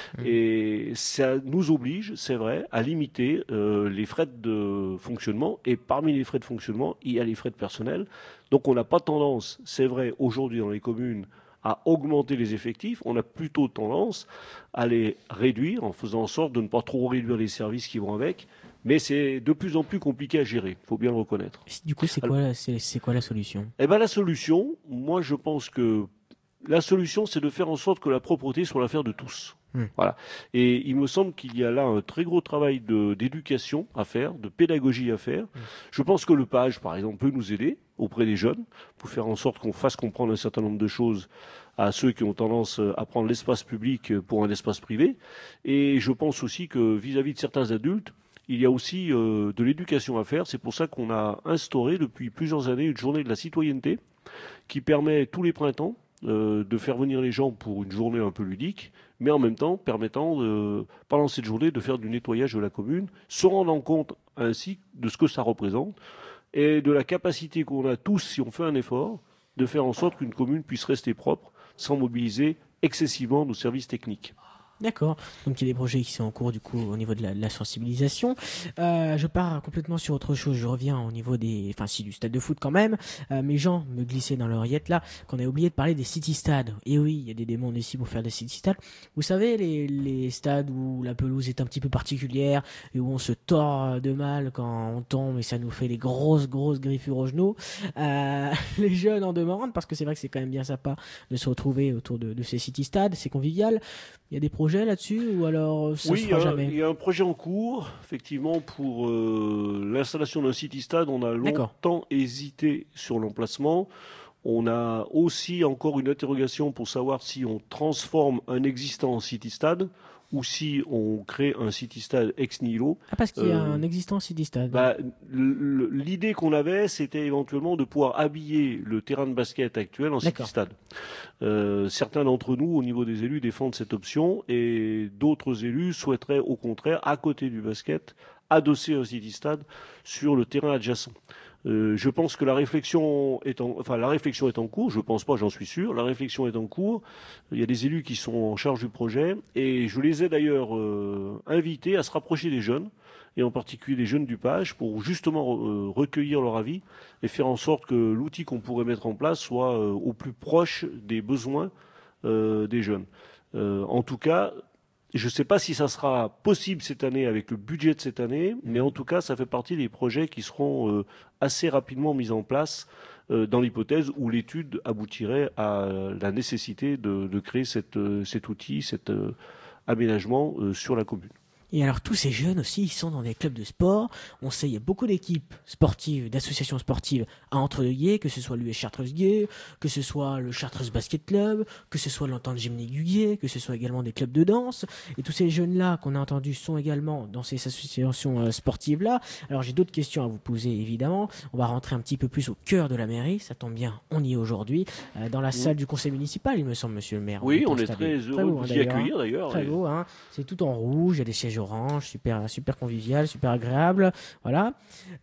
Et ça nous oblige, c'est vrai, à limiter les frais de fonctionnement. Et parmi les frais de fonctionnement, il y a les frais de personnel. Donc on n'a pas tendance, c'est vrai, aujourd'hui dans les communes, à augmenter les effectifs, on a plutôt tendance à les réduire en faisant en sorte de ne pas trop réduire les services qui vont avec, Mais c'est de plus en plus compliqué à gérer, il faut bien le reconnaître. Du coup, c'est quoi la solution? Eh ben, la solution, moi je pense que la solution, c'est de faire en sorte que la propreté soit l'affaire de tous. Voilà. Et il me semble qu'il y a là un très gros travail d'éducation à faire, de pédagogie à faire. Je pense que le page, par exemple, peut nous aider auprès des jeunes pour faire en sorte qu'on fasse comprendre un certain nombre de choses à ceux qui ont tendance à prendre l'espace public pour un espace privé. Et je pense aussi que vis-à-vis de certains adultes, il y a aussi de l'éducation à faire. C'est pour ça qu'on a instauré depuis plusieurs années une journée de la citoyenneté qui permet tous les printemps de faire venir les gens pour une journée un peu ludique, mais en même temps permettant, pendant cette journée, de faire du nettoyage de la commune, se rendant compte ainsi de ce que ça représente et de la capacité qu'on a tous, si on fait un effort, de faire en sorte qu'une commune puisse rester propre sans mobiliser excessivement nos services techniques. D'accord. Donc il y a des projets qui sont en cours du coup au niveau de la sensibilisation. Je pars complètement sur autre chose. Je reviens au niveau du stade de foot quand même. Mes gens me glissaient dans l'oreillette là qu'on a oublié de parler des city stades. Et oui, il y a des demandes ici pour faire des city stades. Vous savez les stades où la pelouse est un petit peu particulière et où on se tord de mal quand on tombe et ça nous fait des grosses griffures aux genoux. Les jeunes en demandent parce que c'est vrai que c'est quand même bien sympa de se retrouver autour de ces city stades. C'est convivial. Il y a des projets là-dessus ou alors ça se fera jamais? Il y a un projet en cours, effectivement, pour l'installation d'un city-stade. On a longtemps hésité sur l'emplacement. On a aussi encore une interrogation pour savoir si on transforme un existant en city-stade ou si on crée un city-stade ex nihilo. Ah, parce qu'il y a un existant city-stade. L'idée qu'on avait, c'était éventuellement de pouvoir habiller le terrain de basket actuel en city-stade. Certains d'entre nous, au niveau des élus, défendent cette option et d'autres élus souhaiteraient, au contraire, à côté du basket, adosser un city-stade sur le terrain adjacent. Je pense que la réflexion est en cours. Je pense pas, j'en suis sûr. La réflexion est en cours. Il y a des élus qui sont en charge du projet et je les ai d'ailleurs invités à se rapprocher des jeunes et en particulier des jeunes du Page pour justement recueillir leur avis et faire en sorte que l'outil qu'on pourrait mettre en place soit au plus proche des besoins des jeunes. En tout cas, je ne sais pas si ça sera possible cette année avec le budget de cette année, mais en tout cas, ça fait partie des projets qui seront assez rapidement mis en place dans l'hypothèse où l'étude aboutirait à la nécessité de créer cet outil, cet aménagement sur la commune. Et alors tous ces jeunes aussi, ils sont dans des clubs de sport. On sait, il y a beaucoup d'équipes sportives, d'associations sportives à Entre-deux-Guiers, que ce soit l'US Chartreuse-Guiers, que ce soit le Chartreuse Basket Club, que ce soit l'Entente Gymnique du Guiers, que ce soit également des clubs de danse. Et tous ces jeunes-là qu'on a entendus sont également dans ces associations sportives-là. Alors j'ai d'autres questions à vous poser évidemment. On va rentrer un petit peu plus au cœur de la mairie. Ça tombe bien, on y est aujourd'hui. Dans la salle du conseil municipal, il me semble, monsieur le maire. Oui, on est très heureux de vous y accueillir d'ailleurs. Très beau, hein. C'est tout en rouge, il y a des sièges orange, super convivial, super agréable, voilà.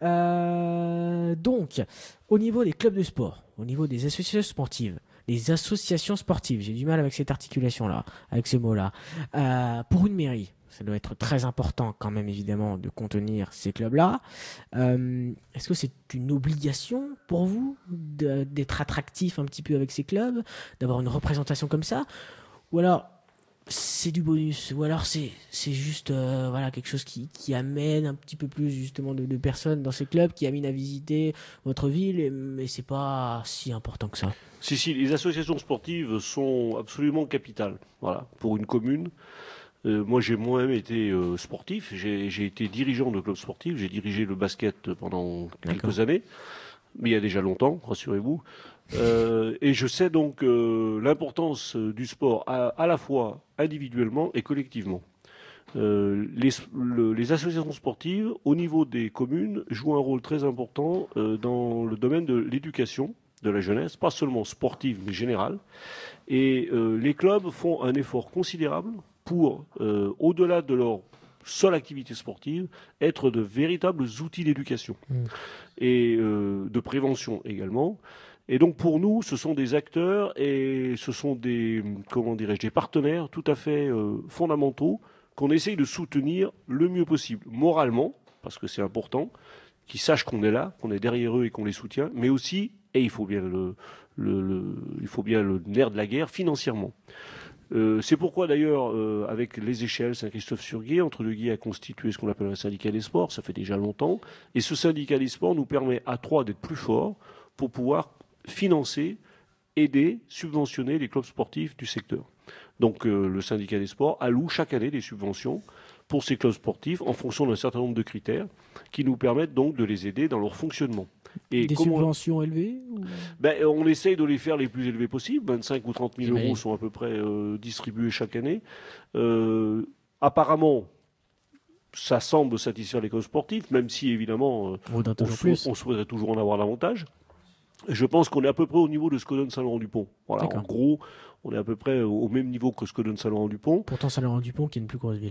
Donc, au niveau des clubs de sport, au niveau des associations sportives, j'ai du mal avec cette articulation-là, avec ce mot-là. Pour une mairie, ça doit être très important quand même évidemment de contenir ces clubs-là. Est-ce que c'est une obligation pour vous d'être attractif un petit peu avec ces clubs, d'avoir une représentation comme ça, ou alors c'est du bonus, ou alors c'est juste quelque chose qui amène un petit peu plus justement de personnes dans ces clubs, qui amène à visiter votre ville, mais c'est pas si important que ça. Si, les associations sportives sont absolument capitales, voilà, pour une commune. Moi, j'ai moi-même été sportif, j'ai été dirigeant de club sportif, j'ai dirigé le basket pendant quelques années, mais il y a déjà longtemps, rassurez-vous. Et je sais donc l'importance du sport à la fois individuellement et collectivement. Les associations sportives, au niveau des communes, jouent un rôle très important dans le domaine de l'éducation de la jeunesse, pas seulement sportive, mais générale. Et les clubs font un effort considérable pour, au-delà de leur seule activité sportive, être de véritables outils d'éducation et de prévention également. Et donc pour nous, ce sont des acteurs et ce sont des partenaires tout à fait fondamentaux qu'on essaye de soutenir le mieux possible, moralement, parce que c'est important, qu'ils sachent qu'on est là, qu'on est derrière eux et qu'on les soutient, mais aussi, et il faut bien le nerf de la guerre, financièrement. C'est pourquoi d'ailleurs, avec les échelles, Saint-Christophe-sur-Guiers, Entre-deux-Guiers a constitué ce qu'on appelle un syndicat des sports, ça fait déjà longtemps, et ce syndicat des sports nous permet à Troyes d'être plus forts pour pouvoir financer, aider, subventionner les clubs sportifs du secteur. Donc le syndicat des sports alloue chaque année des subventions pour ces clubs sportifs en fonction d'un certain nombre de critères qui nous permettent donc de les aider dans leur fonctionnement. Et des subventions élevées ou... On essaye de les faire les plus élevées possibles. 25 ou 30 000 euros sont à peu près distribués chaque année. Apparemment, ça semble satisfaire les clubs sportifs, même si évidemment on souhaiterait toujours en avoir davantage. Je pense qu'on est à peu près au niveau de ce que donne Saint-Laurent-du-Pont. Voilà, en gros, on est à peu près au même niveau que ce que donne Saint-Laurent-du-Pont. Pourtant, Saint-Laurent-du-Pont qui est une plus grosse ville.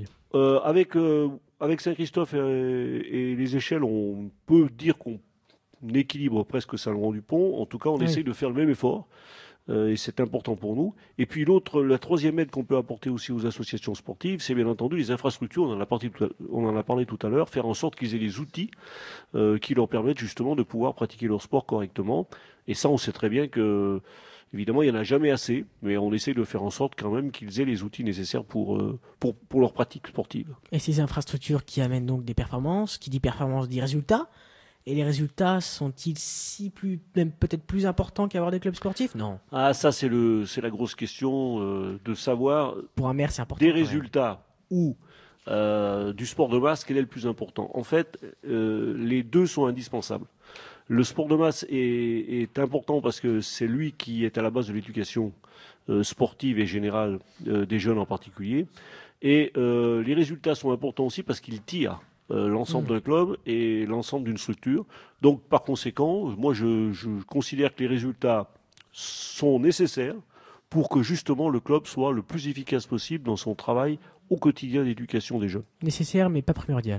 Avec Saint-Christophe et les échelles, on peut dire qu'on équilibre presque Saint-Laurent-du-Pont. En tout cas, on essaye de faire le même effort. Et c'est important pour nous. Et puis la troisième aide qu'on peut apporter aussi aux associations sportives, c'est bien entendu les infrastructures. On en a parlé tout à l'heure. Faire en sorte qu'ils aient les outils qui leur permettent justement de pouvoir pratiquer leur sport correctement. Et ça, on sait très bien que, évidemment, il n'y en a jamais assez, mais on essaye de faire en sorte quand même qu'ils aient les outils nécessaires pour leur pratique sportive. Et ces infrastructures qui amènent donc des performances, qui dit performance dit résultats. Et les résultats sont-ils même peut-être plus importants qu'avoir des clubs sportifs? Non. Ah, ça c'est la grosse question de savoir. Pour un maire, c'est important. Des résultats ou du sport de masse, quel est le plus important? En fait, les deux sont indispensables. Le sport de masse est important parce que c'est lui qui est à la base de l'éducation sportive et générale des jeunes en particulier. Et les résultats sont importants aussi parce qu'ils tirent l'ensemble d'un club et l'ensemble d'une structure. Donc, par conséquent, moi, je considère que les résultats sont nécessaires pour que, justement, le club soit le plus efficace possible dans son travail au quotidien d'éducation des jeunes. Nécessaire, mais pas primordial.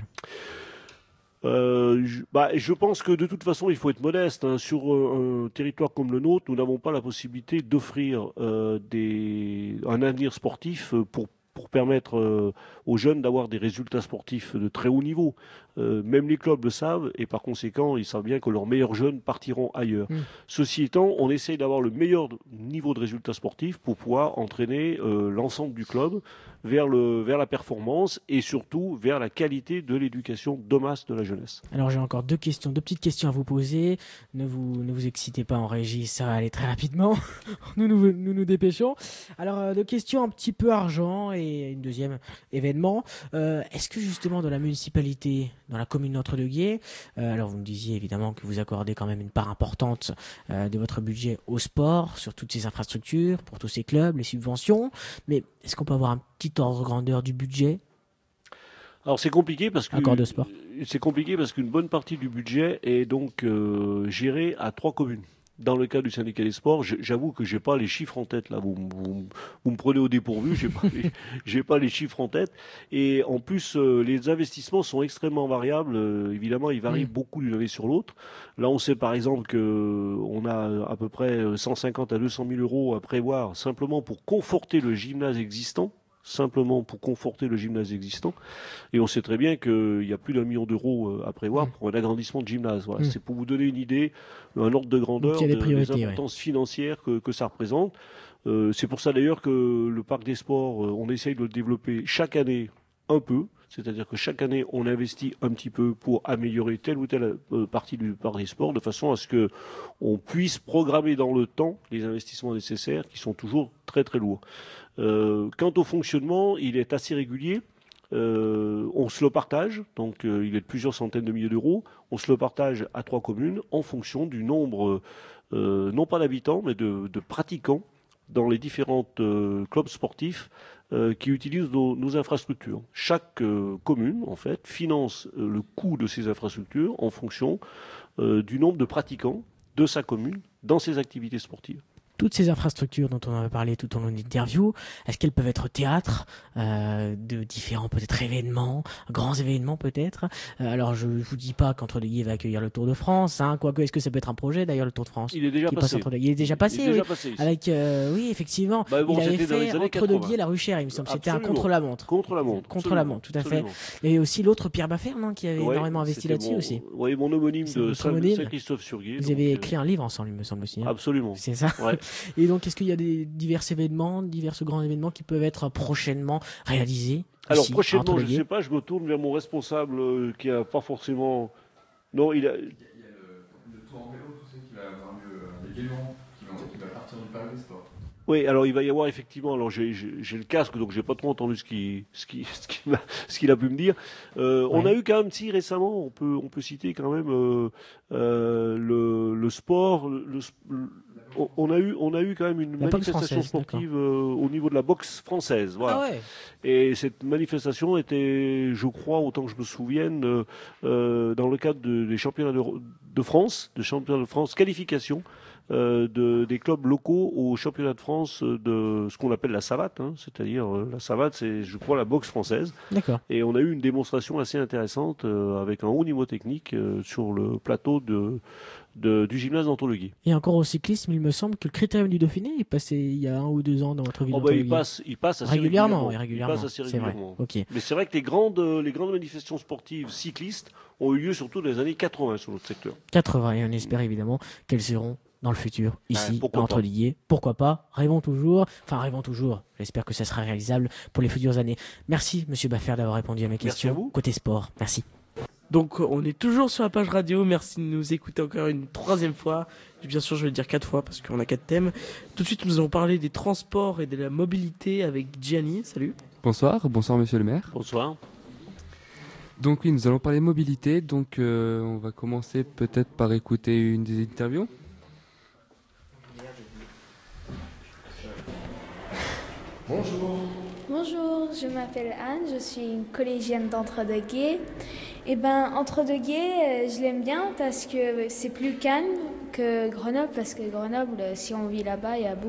Je pense que, de toute façon, il faut être modeste. Hein. Sur un territoire comme le nôtre, nous n'avons pas la possibilité d'offrir un avenir sportif pour permettre aux jeunes d'avoir des résultats sportifs de très haut niveau. Même les clubs le savent et par conséquent, ils savent bien que leurs meilleurs jeunes partiront ailleurs. Ceci étant, on essaye d'avoir le meilleur niveau de résultats sportifs pour pouvoir entraîner l'ensemble du club vers la performance et surtout vers la qualité de l'éducation de masse de la jeunesse. Alors j'ai encore deux petites questions à vous poser. Ne vous excitez pas en régie, ça va aller très rapidement. nous dépêchons. Alors deux questions un petit peu argent et une deuxième événement. Est-ce que justement dans la municipalité, dans la commune d'Entre-deux-Guiers, alors vous me disiez évidemment que vous accordez quand même une part importante de votre budget au sport, sur toutes ces infrastructures, pour tous ces clubs, les subventions, mais est-ce qu'on peut avoir un petit ordre de grandeur du budget? Alors c'est compliqué parce que encore de sport. C'est compliqué parce qu'une bonne partie du budget est donc gérée à 3 communes. Dans le cas du syndicat des sports, j'avoue que j'ai pas les chiffres en tête là. Vous me prenez au dépourvu. J'ai pas les chiffres en tête. Et en plus, les investissements sont extrêmement variables. Évidemment, ils varient beaucoup d'une année sur l'autre. Là, on sait par exemple que on a à peu près 150 à 200 000 euros à prévoir simplement pour conforter le gymnase existant. Et on sait très bien qu'il y a plus d'1 million d'euros à prévoir pour un agrandissement de gymnase. Voilà. C'est pour vous donner une idée, un ordre de grandeur des importances financières que ça représente. C'est pour ça d'ailleurs que le parc des sports, on essaye de le développer chaque année un peu. C'est-à-dire que chaque année, on investit un petit peu pour améliorer telle ou telle partie du parc des sports, de façon à ce que on puisse programmer dans le temps les investissements nécessaires, qui sont toujours très très lourds. Quant au fonctionnement, il est assez régulier. On se le partage, donc il est de plusieurs centaines de milliers d'euros. On se le partage à 3 communes en fonction du nombre, non pas d'habitants, mais de pratiquants dans les différentes clubs sportifs qui utilisent nos infrastructures. Chaque commune, en fait, finance le coût de ces infrastructures en fonction du nombre de pratiquants de sa commune dans ses activités sportives. Toutes ces infrastructures dont on a parlé tout au long de l'interview, est-ce qu'elles peuvent être théâtre de différents peut-être événements, grands événements peut-être? Alors je vous dis pas qu'Entre-deux-Guiers va accueillir le Tour de France, hein, quoique est-ce que ça peut être un projet d'ailleurs le Tour de France? Il est déjà passé. Il est déjà passé, oui. Passé avec oui effectivement. Bon, il avait fait Entre-deux-Guiers la Ruchère, il me semble. C'était un contre-la-montre. Contre-la-montre, tout à fait. Et aussi l'autre Pierre Baffert, non, qui avait énormément investi là-dessus aussi. Oui, mon homonyme de Saint-Christophe-sur-Guiers. Vous avez écrit un livre ensemble, il me semble aussi. Absolument. C'est ça. Ouais. Et donc, est-ce qu'il y a des divers grands événements qui peuvent être prochainement réalisés? Alors ici, prochainement, entre je les ne sais guets pas, je me tourne vers mon responsable qui a pas forcément... Non, il a... Il y a le tour en vélo, tu sais, qui va avoir lieu, des Guélions, qui va partir du Paris Sport. Oui, alors il va y avoir effectivement, alors j'ai le casque, donc j'ai pas trop entendu ce qu'il a pu me dire. On a eu quand même, si récemment, on peut citer quand même le sport, on a eu quand même une manifestation sportive au niveau de la boxe française. Voilà. Ah ouais. Et cette manifestation était, je crois, autant que je me souvienne, dans le cadre des championnats de France, qualification. Des clubs locaux au championnat de France de ce qu'on appelle la savate, hein, c'est-à-dire la savate, c'est, je crois, la boxe française. D'accord. Et on a eu une démonstration assez intéressante avec un haut niveau technique sur le plateau du gymnase d'Entre-le-Guiers. Et encore au cyclisme, il me semble que le Critérium du Dauphiné est passé il y a 1 ou 2 ans dans votre ville. Il passe assez régulièrement. Il passe assez régulièrement. Okay. Mais c'est vrai que les grandes manifestations sportives cyclistes ont eu lieu surtout dans les années 80 sur notre secteur. 80, et on espère évidemment qu'elles seront dans le futur, ici, à Entre-le-Guiers. Pourquoi pas? Rêvons toujours. J'espère que ça sera réalisable pour les futures années. Merci, monsieur Baffert, d'avoir répondu à mes questions. Merci à vous. Côté sport. Merci. Donc, on est toujours sur la page radio. Merci de nous écouter encore une 3e fois. Bien sûr, je vais le dire 4 fois parce qu'on a 4 thèmes. Tout de suite, nous allons parler des transports et de la mobilité avec Gianni. Salut. Bonsoir monsieur le maire. Bonsoir. Donc oui, nous allons parler mobilité. Donc, on va commencer peut-être par écouter une des interviews. Bonjour. Bonjour, je m'appelle Anne, je suis une collégienne d'Entre-deux-Guiers. Entre-deux-Guiers, je l'aime bien parce que c'est plus calme que Grenoble, parce que Grenoble, si on vit là-bas, il y a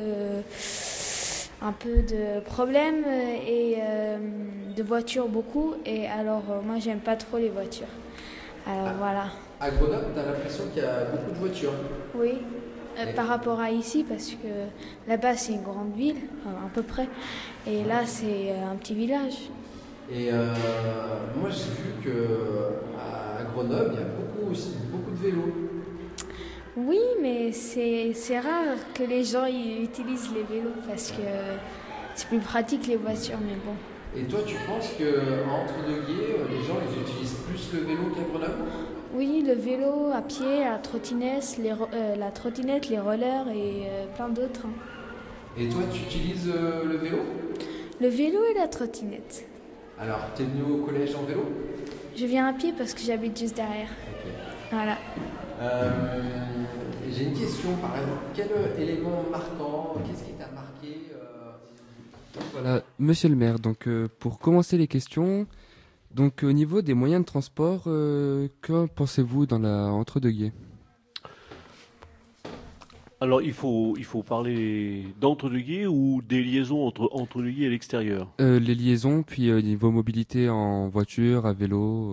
un peu de problèmes et de voitures beaucoup. Et alors, moi, j'aime pas trop les voitures. Alors voilà. À Grenoble, tu as l'impression qu'il y a beaucoup de voitures? Oui. Par rapport à ici, parce que là-bas c'est une grande ville, à peu près, et là c'est un petit village. Et moi j'ai vu qu'à Grenoble il y a aussi beaucoup de vélos. Oui, mais c'est rare que les gens utilisent les vélos parce que c'est plus pratique les voitures, mais bon. Et toi tu penses qu'à Entre-deux-Guiers, les gens ils utilisent plus le vélo qu'à Grenoble? Oui, le vélo, à pied, la trottinette, les rollers et plein d'autres. Et toi, tu utilises le vélo? Le vélo et la trottinette. Alors, tu es venu au collège en vélo? Je viens à pied parce que j'habite juste derrière. Okay. Voilà. J'ai une question, par exemple. Quel élément marquant, qu'est-ce qui t'a marqué Voilà, monsieur le maire, donc pour commencer les questions... Donc au niveau des moyens de transport, que pensez-vous dans la Entre-deux-Guiers? Alors il faut parler d'Entre-deux-Guiers ou des liaisons entre Entre-deux-Guiers et l'extérieur? Les liaisons, puis niveau mobilité en voiture, à vélo.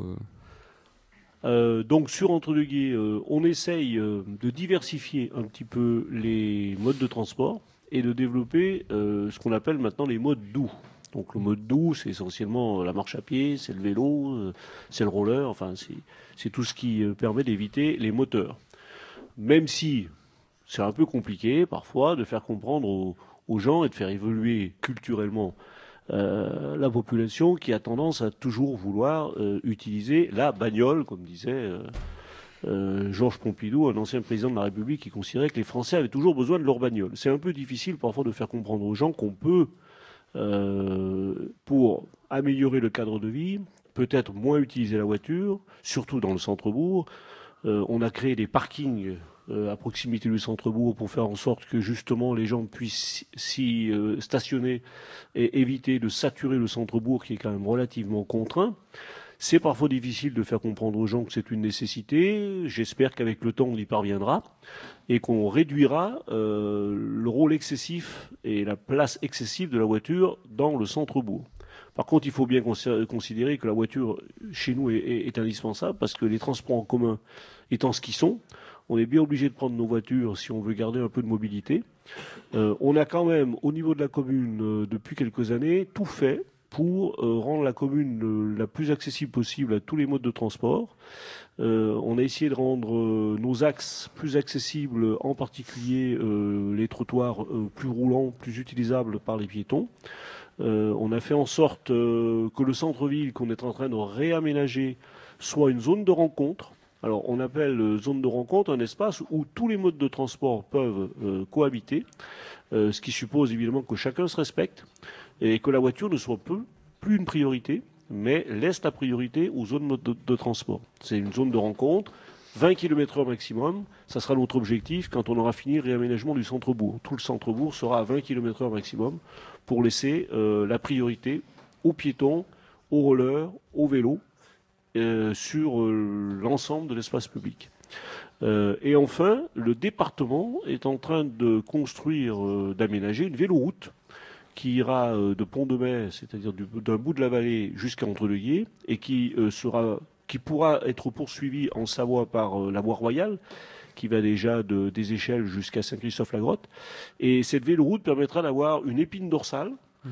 Donc sur Entre-deux-Guiers, on essaye de diversifier un petit peu les modes de transport et de développer ce qu'on appelle maintenant les modes doux. Donc le mode doux, c'est essentiellement la marche à pied, c'est le vélo, c'est le roller, enfin c'est tout ce qui permet d'éviter les moteurs. Même si c'est un peu compliqué parfois de faire comprendre aux gens et de faire évoluer culturellement la population qui a tendance à toujours vouloir utiliser la bagnole, comme disait Georges Pompidou, un ancien président de la République, qui considérait que les Français avaient toujours besoin de leur bagnole. C'est un peu difficile parfois de faire comprendre aux gens qu'on peut... pour améliorer le cadre de vie, peut-être moins utiliser la voiture, surtout dans le centre-bourg. On a créé des parkings à proximité du centre-bourg pour faire en sorte que justement les gens puissent s'y stationner et éviter de saturer le centre-bourg qui est quand même relativement contraint. C'est parfois difficile de faire comprendre aux gens que c'est une nécessité. J'espère qu'avec le temps, on y parviendra et qu'on réduira le rôle excessif et la place excessive de la voiture dans le centre-bourg. Par contre, il faut bien considérer que la voiture, chez nous, est indispensable parce que les transports en commun étant ce qu'ils sont, on est bien obligé de prendre nos voitures si on veut garder un peu de mobilité. On a quand même, au niveau de la commune, depuis quelques années, tout fait pour rendre la commune la plus accessible possible à tous les modes de transport. On a essayé de rendre nos axes plus accessibles, en particulier les trottoirs plus roulants, plus utilisables par les piétons. On a fait en sorte que le centre-ville qu'on est en train de réaménager soit une zone de rencontre. Alors on appelle zone de rencontre un espace où tous les modes de transport peuvent cohabiter, ce qui suppose évidemment que chacun se respecte et que la voiture ne soit plus une priorité, mais laisse la priorité aux zones de transport. C'est une zone de rencontre, 20 km/h maximum, ça sera notre objectif quand on aura fini le réaménagement du centre-bourg. Tout le centre-bourg sera à 20 km/h maximum pour laisser la priorité aux piétons, aux rollers, aux vélos, sur l'ensemble de l'espace public. Et enfin, le département est en train de construire, d'aménager une véloroute qui ira de Pont-de-Mai, c'est-à-dire d'un bout de la vallée jusqu'à Entre-deux-Guiers, et qui pourra être poursuivie en Savoie par la voie royale, qui va déjà des Échelles jusqu'à Saint-Christophe-la-Grotte. Et cette véloroute permettra d'avoir une épine dorsale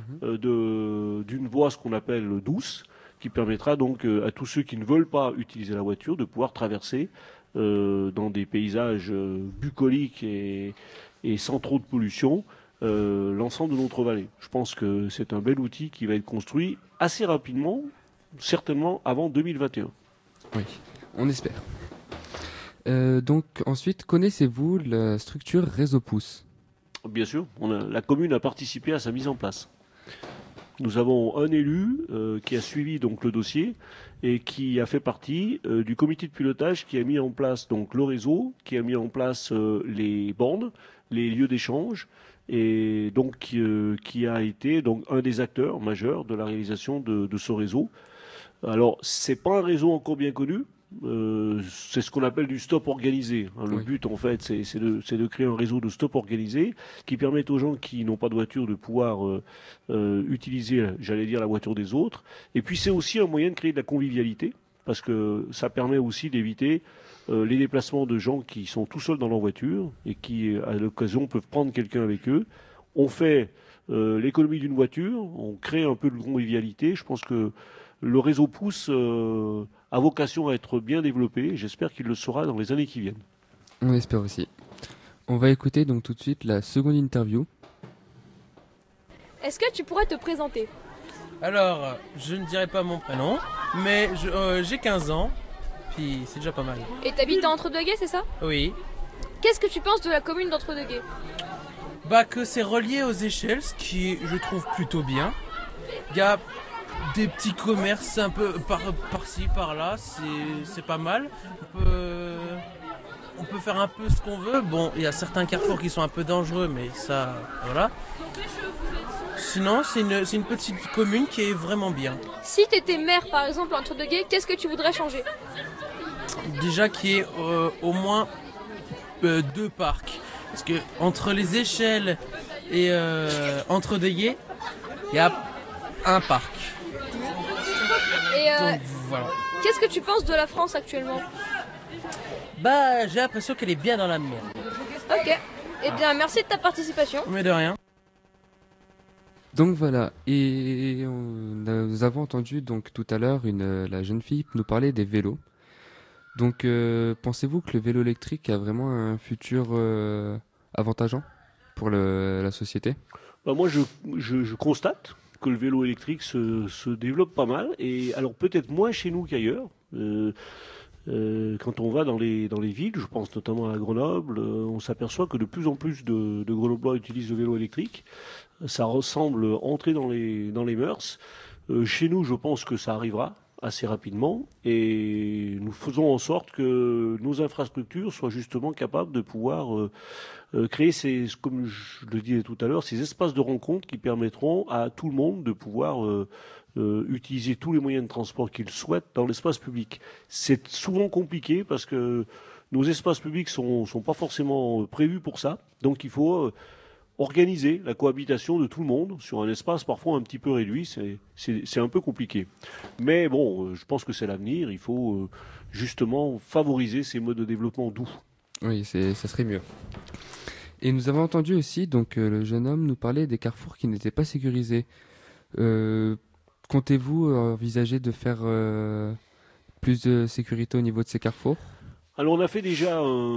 d'une voie, ce qu'on appelle douce, qui permettra donc à tous ceux qui ne veulent pas utiliser la voiture de pouvoir traverser dans des paysages bucoliques et sans trop de pollution l'ensemble de notre vallée. Je pense que c'est un bel outil qui va être construit assez rapidement, certainement avant 2021. Oui, on espère. Donc ensuite, connaissez-vous la structure Réseau Pouce ? Bien sûr, la commune a participé à sa mise en place. Nous avons un élu qui a suivi donc le dossier et qui a fait partie du comité de pilotage qui a mis en place donc le réseau, qui a mis en place les bornes, les lieux d'échange, et donc qui a été donc un des acteurs majeurs de la réalisation de ce réseau. Alors c'est pas un réseau encore bien connu. C'est ce qu'on appelle du stop organisé. Le but, en fait, c'est de créer un réseau de stop organisé qui permette aux gens qui n'ont pas de voiture de pouvoir utiliser, j'allais dire, la voiture des autres. Et puis, c'est aussi un moyen de créer de la convivialité, parce que ça permet aussi d'éviter les déplacements de gens qui sont tout seuls dans leur voiture et qui, à l'occasion, peuvent prendre quelqu'un avec eux. On fait l'économie d'une voiture, on crée un peu de convivialité. Je pense que le réseau Pouce a vocation à être bien développé. J'espère qu'il le sera dans les années qui viennent. On espère aussi. On va écouter donc tout de suite la seconde interview. Est-ce que tu pourrais te présenter ? Alors, je ne dirai pas mon prénom, mais j'ai 15 ans, puis c'est déjà pas mal. Et t'habites à Entre-deux-Guiers, c'est ça ? Oui. Qu'est-ce que tu penses de la commune d'Entre-deux-Guiers ? Bah que c'est relié aux Échelles, ce qui je trouve plutôt bien. Il y a des petits commerces un peu par-ci, par-là, c'est pas mal. On peut faire un peu ce qu'on veut. Bon, il y a certains carrefours qui sont un peu dangereux, mais ça, voilà. Sinon, c'est une petite commune qui est vraiment bien. Si tu étais maire, par exemple, Entre-deux-Guiers, qu'est-ce que tu voudrais changer ? Déjà qu'il y ait au moins 2 parcs. Parce que entre les Échelles et Entre-deux-Guiers, il y a un parc. Et donc voilà. Qu'est-ce que tu penses de la France actuellement ? Bah, j'ai l'impression qu'elle est bien dans la merde. Ok. Eh bien, merci de ta participation. Mais de rien. Donc voilà, et nous avons entendu donc tout à l'heure la jeune fille nous parler des vélos. Donc pensez-vous que le vélo électrique a vraiment un futur avantageant pour la société ? Bah moi je constate que le vélo électrique se développe pas mal, et alors peut-être moins chez nous qu'ailleurs. Quand on va dans les villes, je pense notamment à Grenoble, on s'aperçoit que de plus en plus de Grenoblois utilisent le vélo électrique. Ça ressemble entrer dans les mœurs. Chez nous, je pense que ça arrivera assez rapidement, et nous faisons en sorte que nos infrastructures soient justement capables de pouvoir créer comme je le disais tout à l'heure, ces espaces de rencontre qui permettront à tout le monde de pouvoir utiliser tous les moyens de transport qu'ils souhaitent dans l'espace public. C'est souvent compliqué parce que nos espaces publics sont pas forcément prévus pour ça, donc il faut organiser la cohabitation de tout le monde sur un espace parfois un petit peu réduit. C'est un peu compliqué. Mais bon, je pense que c'est l'avenir. Il faut justement favoriser ces modes de développement doux. Oui, ça serait mieux. Et nous avons entendu aussi donc le jeune homme nous parler des carrefours qui n'étaient pas sécurisés. comptez-vous envisager de faire plus de sécurité au niveau de ces carrefours? Alors on a fait déjà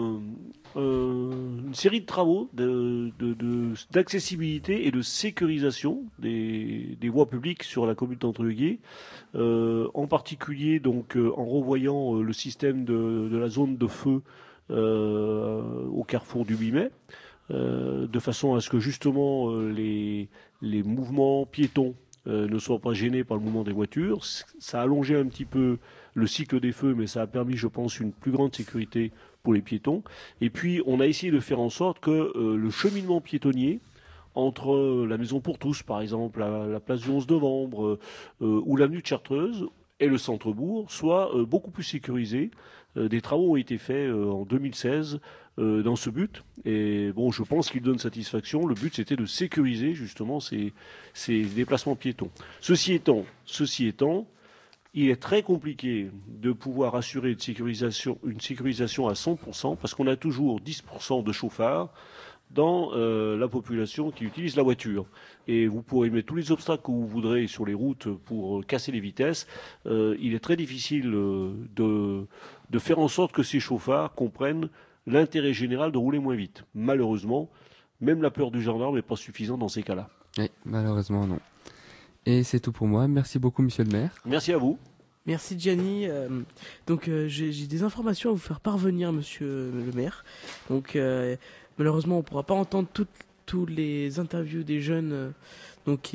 une série de travaux d'accessibilité et de sécurisation des voies publiques sur la commune d'Entre-deux-Guiers, en particulier donc en revoyant le système de la zone de feu au carrefour du 8 mai, de façon à ce que justement les mouvements piétons ne soient pas gênés par le mouvement des voitures. Ça a allongé un petit peu le cycle des feux, mais ça a permis, je pense, une plus grande sécurité pour les piétons. Et puis, on a essayé de faire en sorte que le cheminement piétonnier entre la Maison pour tous, par exemple, la place du 11 novembre ou l'avenue de Chartreuse et le centre-bourg soit beaucoup plus sécurisé. Des travaux ont été faits en 2016 dans ce but. Et bon, je pense qu'il donne satisfaction. Le but, c'était de sécuriser justement ces déplacements piétons. Ceci étant, il est très compliqué de pouvoir assurer une sécurisation à 100% parce qu'on a toujours 10% de chauffards dans la population qui utilise la voiture. Et vous pourrez mettre tous les obstacles que vous voudrez sur les routes pour casser les vitesses. Il est très difficile de faire en sorte que ces chauffards comprennent l'intérêt général de rouler moins vite. Malheureusement, même la peur du gendarme n'est pas suffisante dans ces cas-là. Oui, malheureusement non. Et c'est tout pour moi. Merci beaucoup, monsieur le maire. Merci à vous. Merci Gianni. Donc j'ai des informations à vous faire parvenir, monsieur le maire. Donc malheureusement on ne pourra pas entendre toutes les interviews des jeunes. Donc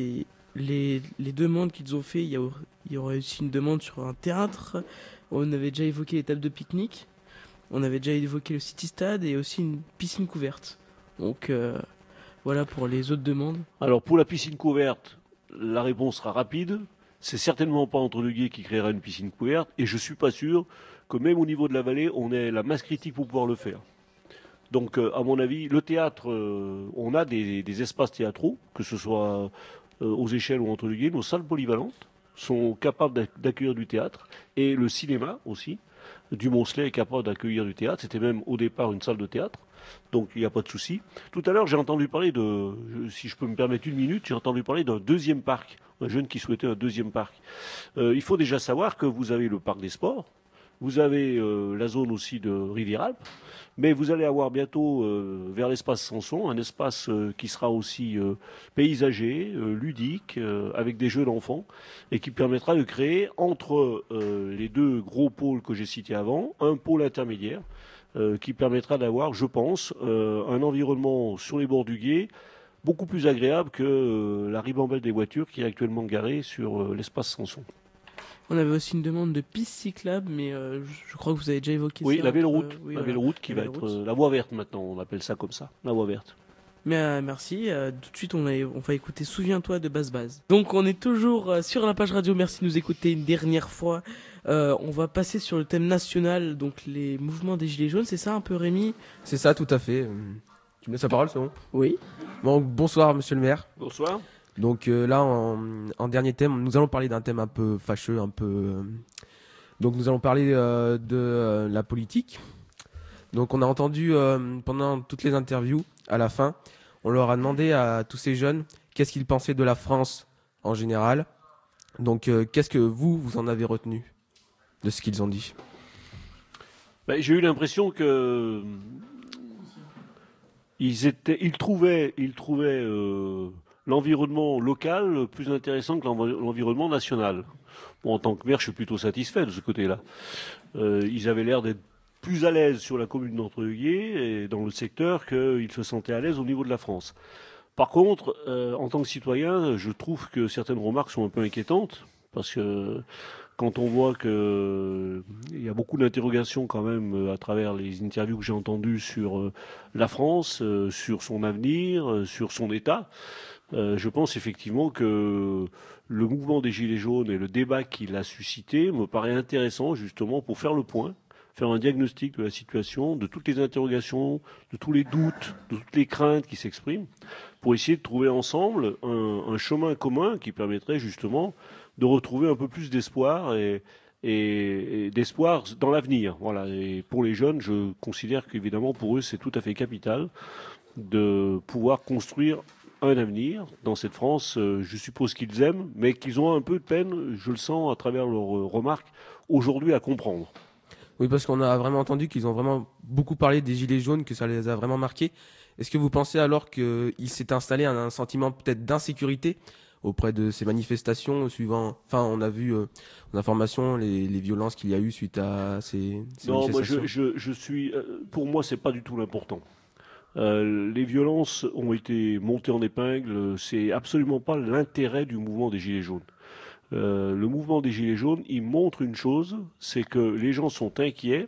les demandes qu'ils ont fait, il y aurait aussi une demande sur un théâtre. On avait déjà évoqué les tables de pique-nique. On avait déjà évoqué le City Stade et aussi une piscine couverte. Donc voilà pour les autres demandes. Alors pour la piscine couverte, la réponse sera rapide. C'est certainement pas Entre-deux-Guiers qui créera une piscine couverte, et je suis pas sûr que même au niveau de la vallée, on ait la masse critique pour pouvoir le faire. Donc, à mon avis, le théâtre, on a des espaces théâtraux, que ce soit aux Échelles ou Entre-deux-Guiers. Nos salles polyvalentes sont capables d'accueillir du théâtre, et le cinéma aussi. Du Moncelet est capable d'accueillir du théâtre. C'était même au départ une salle de théâtre. Donc il n'y a pas de souci. Tout à l'heure, j'ai entendu parler si je peux me permettre une minute, j'ai entendu parler d'un deuxième parc. Un jeune qui souhaitait un deuxième parc. Il faut déjà savoir que vous avez le parc des sports, vous avez la zone aussi de Rivière-Alpes, mais vous allez avoir bientôt vers l'espace Sanson un espace qui sera aussi paysager, ludique, avec des jeux d'enfants, et qui permettra de créer entre les deux gros pôles que j'ai cités avant, un pôle intermédiaire qui permettra d'avoir, je pense, un environnement sur les bords du Guiers beaucoup plus agréable que la ribambelle des voitures qui est actuellement garée sur l'espace Sanson. On avait aussi une demande de piste cyclable, mais je crois que vous avez déjà évoqué ça. Oui, la véloroute. La véloroute qui va être la voie verte maintenant, on appelle ça comme ça, la voie verte. Mais merci, tout de suite on va écouter Souviens-toi de Base. Donc on est toujours sur la page radio, merci de nous écouter une dernière fois. On va passer sur le thème national, donc les mouvements des Gilets jaunes, c'est ça un peu Rémi? C'est ça, tout à fait. Tu me laisses la parole, c'est bon? Oui. Bon, bonsoir monsieur le maire. Bonsoir. Donc là, en dernier thème, nous allons parler d'un thème un peu fâcheux, Donc nous allons parler de la politique. Donc on a entendu pendant toutes les interviews, à la fin, on leur a demandé à tous ces jeunes qu'est-ce qu'ils pensaient de la France en général. Donc qu'est-ce que vous en avez retenu de ce qu'ils ont dit? J'ai eu l'impression que ils trouvaient l'environnement local plus intéressant que l'environnement national. Bon, en tant que maire, je suis plutôt satisfait de ce côté-là. Ils avaient l'air d'être plus à l'aise sur la commune d'Entre-deux-Guiers et dans le secteur qu'ils se sentaient à l'aise au niveau de la France. Par contre, en tant que citoyen, je trouve que certaines remarques sont un peu inquiétantes, parce que quand on voit qu'il y a beaucoup d'interrogations quand même à travers les interviews que j'ai entendues sur la France, sur son avenir, sur son état, je pense effectivement que le mouvement des Gilets jaunes et le débat qu'il a suscité me paraît intéressant justement pour faire le point, faire un diagnostic de la situation, de toutes les interrogations, de tous les doutes, de toutes les craintes qui s'expriment, pour essayer de trouver ensemble un chemin commun qui permettrait justement de retrouver un peu plus d'espoir et d'espoir dans l'avenir. Voilà. Et pour les jeunes, je considère qu'évidemment pour eux c'est tout à fait capital de pouvoir construire un avenir dans cette France, je suppose qu'ils aiment, mais qu'ils ont un peu de peine, je le sens à travers leurs remarques, aujourd'hui à comprendre. Oui, parce qu'on a vraiment entendu qu'ils ont vraiment beaucoup parlé des Gilets jaunes, que ça les a vraiment marqués. Est-ce que vous pensez alors qu'il s'est installé un sentiment peut-être d'insécurité auprès de ces manifestations suivant, enfin, on a vu en information les violences qu'il y a eu suite à ces manifestations. Non, moi, pour moi, c'est pas du tout l'important. Les violences ont été montées en épingle, c'est absolument pas l'intérêt du mouvement des Gilets jaunes. Le mouvement des Gilets jaunes, il montre une chose, c'est que les gens sont inquiets,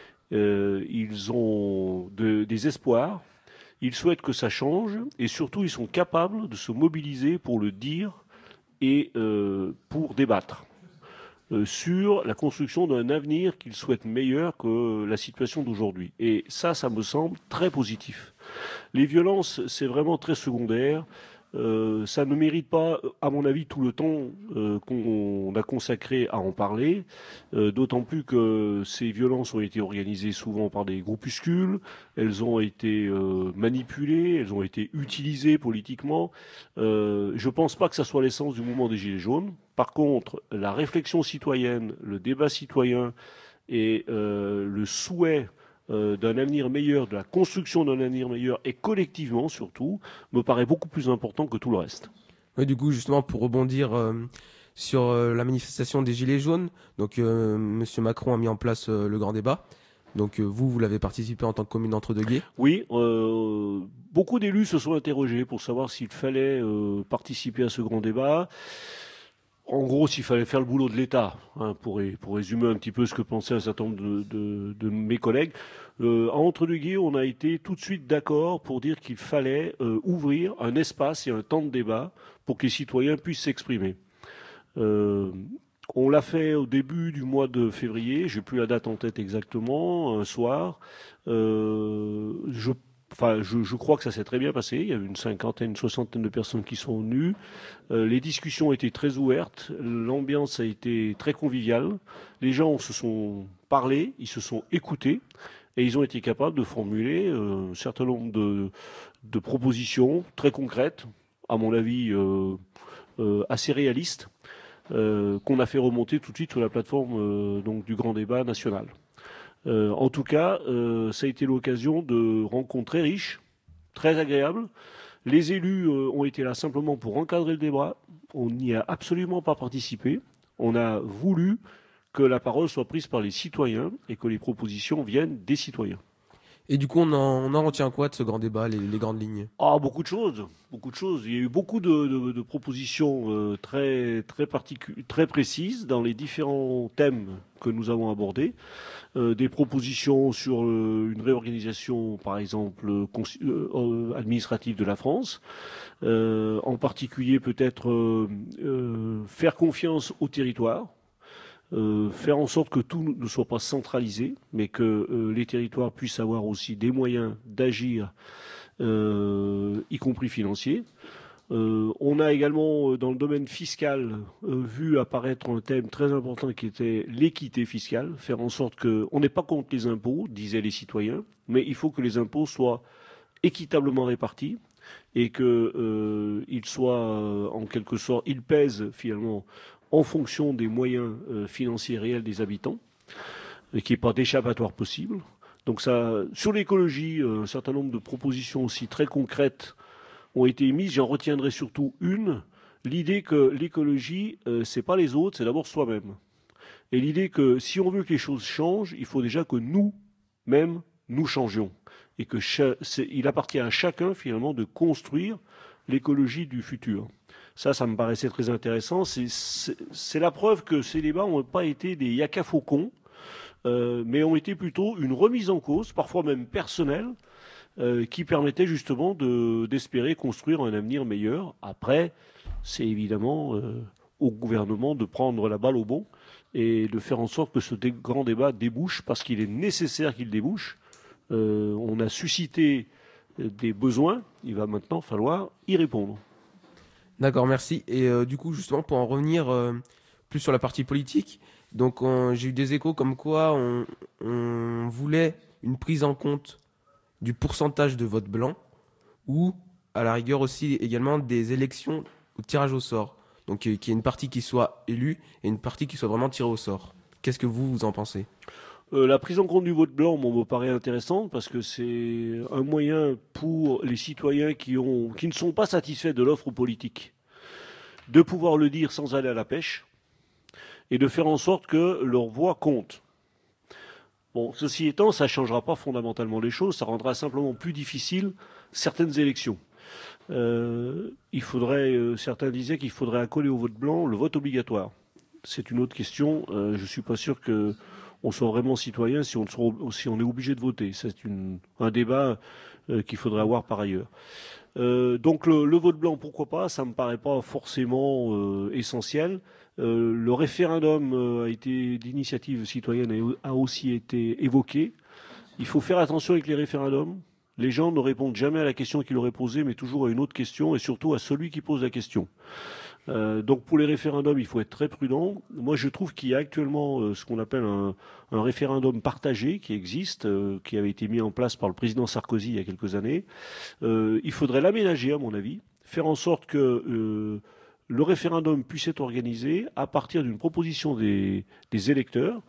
ils ont des espoirs, ils souhaitent que ça change, et surtout ils sont capables de se mobiliser pour le dire et pour débattre sur la construction d'un avenir qu'ils souhaitent meilleur que la situation d'aujourd'hui. Et ça me semble très positif. Les violences, c'est vraiment très secondaire. Ça ne mérite pas, à mon avis, tout le temps qu'on a consacré à en parler, d'autant plus que ces violences ont été organisées souvent par des groupuscules, elles ont été manipulées, elles ont été utilisées politiquement. Je ne pense pas que ça soit l'essence du mouvement des Gilets jaunes. Par contre, la réflexion citoyenne, le débat citoyen et le souhait d'un avenir meilleur, de la construction d'un avenir meilleur, et collectivement surtout, me paraît beaucoup plus important que tout le reste. Oui, du coup, justement, pour rebondir sur la manifestation des Gilets jaunes, donc M. Macron a mis en place le grand débat. Donc vous l'avez participé en tant que commune d'Entre-deux-Gués. Oui, beaucoup d'élus se sont interrogés pour savoir s'il fallait participer à ce grand débat. En gros, s'il fallait faire le boulot de l'État, hein, pour résumer un petit peu ce que pensaient un certain nombre de mes collègues, à Entre-deux-Gués, on a été tout de suite d'accord pour dire qu'il fallait ouvrir un espace et un temps de débat pour que les citoyens puissent s'exprimer. On l'a fait au début du mois de février, j'ai plus la date en tête exactement, un soir. Je crois que ça s'est très bien passé. Il y a eu une soixantaine de personnes qui sont venues. Les discussions étaient très ouvertes. L'ambiance a été très conviviale. Les gens se sont parlé, ils se sont écoutés et ils ont été capables de formuler un certain nombre de propositions très concrètes, à mon avis assez réalistes, qu'on a fait remonter tout de suite sur la plateforme donc du grand débat national. En tout cas, ça a été l'occasion de rencontres très riches, très agréables. Les élus ont été là simplement pour encadrer le débat. On n'y a absolument pas participé. On a voulu que la parole soit prise par les citoyens et que les propositions viennent des citoyens. Et du coup, on en retient quoi de ce grand débat, les grandes lignes? Beaucoup de choses. Il y a eu beaucoup de propositions très précises dans les différents thèmes que nous avons abordés. Des propositions sur une réorganisation, par exemple, administrative de la France. En particulier, peut-être faire confiance au territoire. Faire en sorte que tout ne soit pas centralisé, mais que les territoires puissent avoir aussi des moyens d'agir, y compris financiers. On a également, dans le domaine fiscal, vu apparaître un thème très important qui était l'équité fiscale, faire en sorte qu'on n'est pas contre les impôts, disaient les citoyens, mais il faut que les impôts soient équitablement répartis et qu'ils soient, en quelque sorte, ils pèsent finalement en fonction des moyens financiers réels des habitants, et qu'il n'y ait pas d'échappatoire possible. Donc ça, sur l'écologie, un certain nombre de propositions aussi très concrètes ont été émises. J'en retiendrai surtout une, l'idée que l'écologie, c'est pas les autres, c'est d'abord soi-même. Et l'idée que si on veut que les choses changent, il faut déjà que nous-mêmes, nous changions. Et que il appartient à chacun, finalement, de construire l'écologie du futur. Ça me paraissait très intéressant. C'est la preuve que ces débats n'ont pas été des yakafaucons, mais ont été plutôt une remise en cause, parfois même personnelle, qui permettait justement d'espérer construire un avenir meilleur. Après, c'est évidemment au gouvernement de prendre la balle au bond et de faire en sorte que ce grand débat débouche, parce qu'il est nécessaire qu'il débouche. On a suscité des besoins, il va maintenant falloir y répondre. D'accord, merci. Et du coup, justement, pour en revenir plus sur la partie politique, donc j'ai eu des échos comme quoi on voulait une prise en compte du pourcentage de vote blanc ou à la rigueur aussi également des élections au tirage au sort. Donc qu'il y ait une partie qui soit élue et une partie qui soit vraiment tirée au sort. Qu'est-ce que vous en pensez ? La prise en compte du vote blanc me paraît intéressante parce que c'est un moyen pour les citoyens qui ne sont pas satisfaits de l'offre politique de pouvoir le dire sans aller à la pêche et de faire en sorte que leur voix compte. Bon, ceci étant, ça ne changera pas fondamentalement les choses, ça rendra simplement plus difficile certaines élections. Certains disaient qu'il faudrait accoler au vote blanc le vote obligatoire. C'est une autre question. Je ne suis pas sûr qu'on soit vraiment citoyen si on est obligé de voter. C'est un débat qu'il faudrait avoir par ailleurs. Donc le vote blanc, pourquoi pas ? Ça me paraît pas forcément essentiel. Le référendum d'initiative citoyenne a aussi été évoqué. Il faut faire attention avec les référendums. Les gens ne répondent jamais à la question qu'il leur est posée, mais toujours à une autre question, et surtout à celui qui pose la question. Donc pour les référendums, il faut être très prudent. Moi, je trouve qu'il y a actuellement ce qu'on appelle un référendum partagé qui existe, qui avait été mis en place par le président Sarkozy il y a quelques années. Il faudrait l'aménager, à mon avis, faire en sorte que le référendum puisse être organisé à partir d'une proposition des électeurs,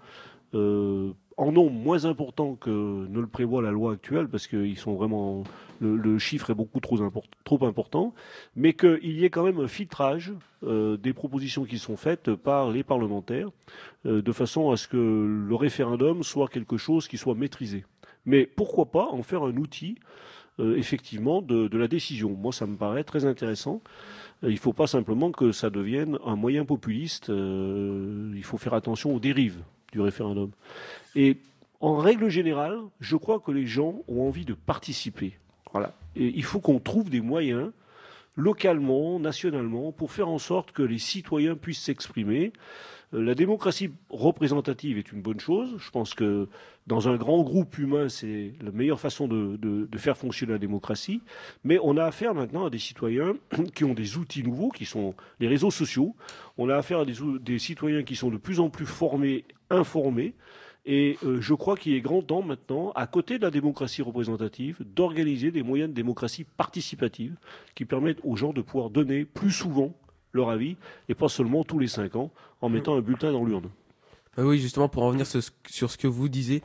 en nombre moins important que ne le prévoit la loi actuelle, parce qu'ils sont vraiment le chiffre est beaucoup trop important, mais qu'il y ait quand même un filtrage des propositions qui sont faites par les parlementaires, de façon à ce que le référendum soit quelque chose qui soit maîtrisé. Mais pourquoi pas en faire un outil, effectivement, de la décision. Moi, ça me paraît très intéressant. Il ne faut pas simplement que ça devienne un moyen populiste. Il faut faire attention aux dérives du référendum. Et en règle générale, je crois que les gens ont envie de participer. Voilà. Et il faut qu'on trouve des moyens, localement, nationalement, pour faire en sorte que les citoyens puissent s'exprimer. La démocratie représentative est une bonne chose. Je pense que dans un grand groupe humain, c'est la meilleure façon de faire fonctionner la démocratie. Mais on a affaire maintenant à des citoyens qui ont des outils nouveaux, qui sont les réseaux sociaux. On a affaire à des citoyens qui sont de plus en plus formés, informés. Et je crois qu'il est grand temps maintenant, à côté de la démocratie représentative, d'organiser des moyens de démocratie participative qui permettent aux gens de pouvoir donner plus souvent leur avis, et pas seulement tous les 5 ans, en mettant un bulletin dans l'urne. Oui, justement, pour en revenir sur ce que vous disiez,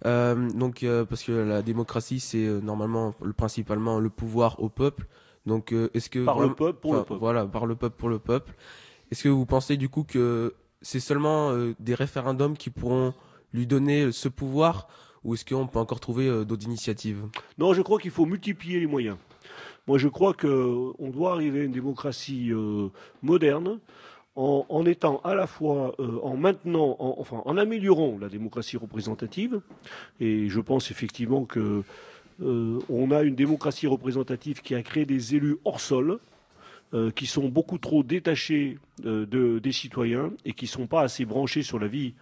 parce que la démocratie, c'est normalement, principalement, le pouvoir au peuple. Donc, est-ce que par le peuple, pour le peuple. Voilà, par le peuple, pour le peuple. Est-ce que vous pensez du coup que c'est seulement des référendums qui pourront lui donner ce pouvoir, ou est-ce qu'on peut encore trouver d'autres initiatives ? Non, je crois qu'il faut multiplier les moyens. Moi, je crois qu'on doit arriver à une démocratie moderne en étant à la fois en améliorant la démocratie représentative. Et je pense effectivement que on a une démocratie représentative qui a créé des élus hors sol, qui sont beaucoup trop détachés des citoyens et qui ne sont pas assez branchés sur la vie,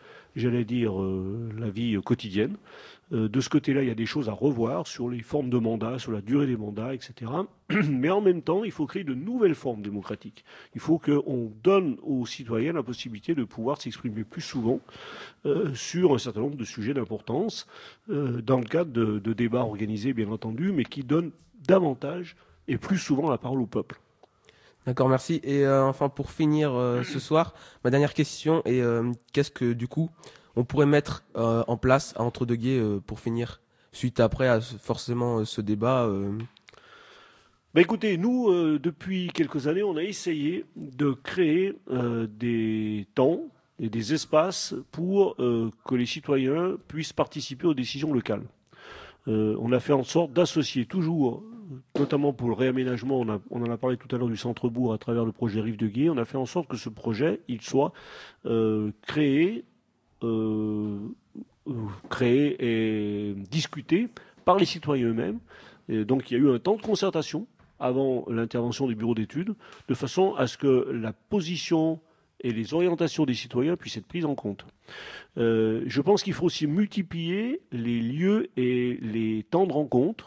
la vie quotidienne. De ce côté-là, il y a des choses à revoir sur les formes de mandats, sur la durée des mandats, etc. Mais en même temps, il faut créer de nouvelles formes démocratiques. Il faut qu'on donne aux citoyens la possibilité de pouvoir s'exprimer plus souvent sur un certain nombre de sujets d'importance, dans le cadre de débats organisés, bien entendu, mais qui donnent davantage et plus souvent la parole au peuple. D'accord, merci. Et enfin, pour finir ce soir, ma dernière question est qu'est-ce que du coup on pourrait mettre en place à Entre-deux-Gués pour finir, suite après à forcément ce débat Écoutez, nous, depuis quelques années, on a essayé de créer des temps et des espaces pour que les citoyens puissent participer aux décisions locales. On a fait en sorte d'associer toujours, notamment pour le réaménagement, on en a parlé tout à l'heure du centre-bourg à travers le projet Rive de Gué, on a fait en sorte que ce projet, il soit créé et discuté par les citoyens eux-mêmes. Et donc il y a eu un temps de concertation avant l'intervention des bureaux d'études, de façon à ce que la position et les orientations des citoyens puissent être prises en compte. Je pense qu'il faut aussi multiplier les lieux et les temps de rencontre.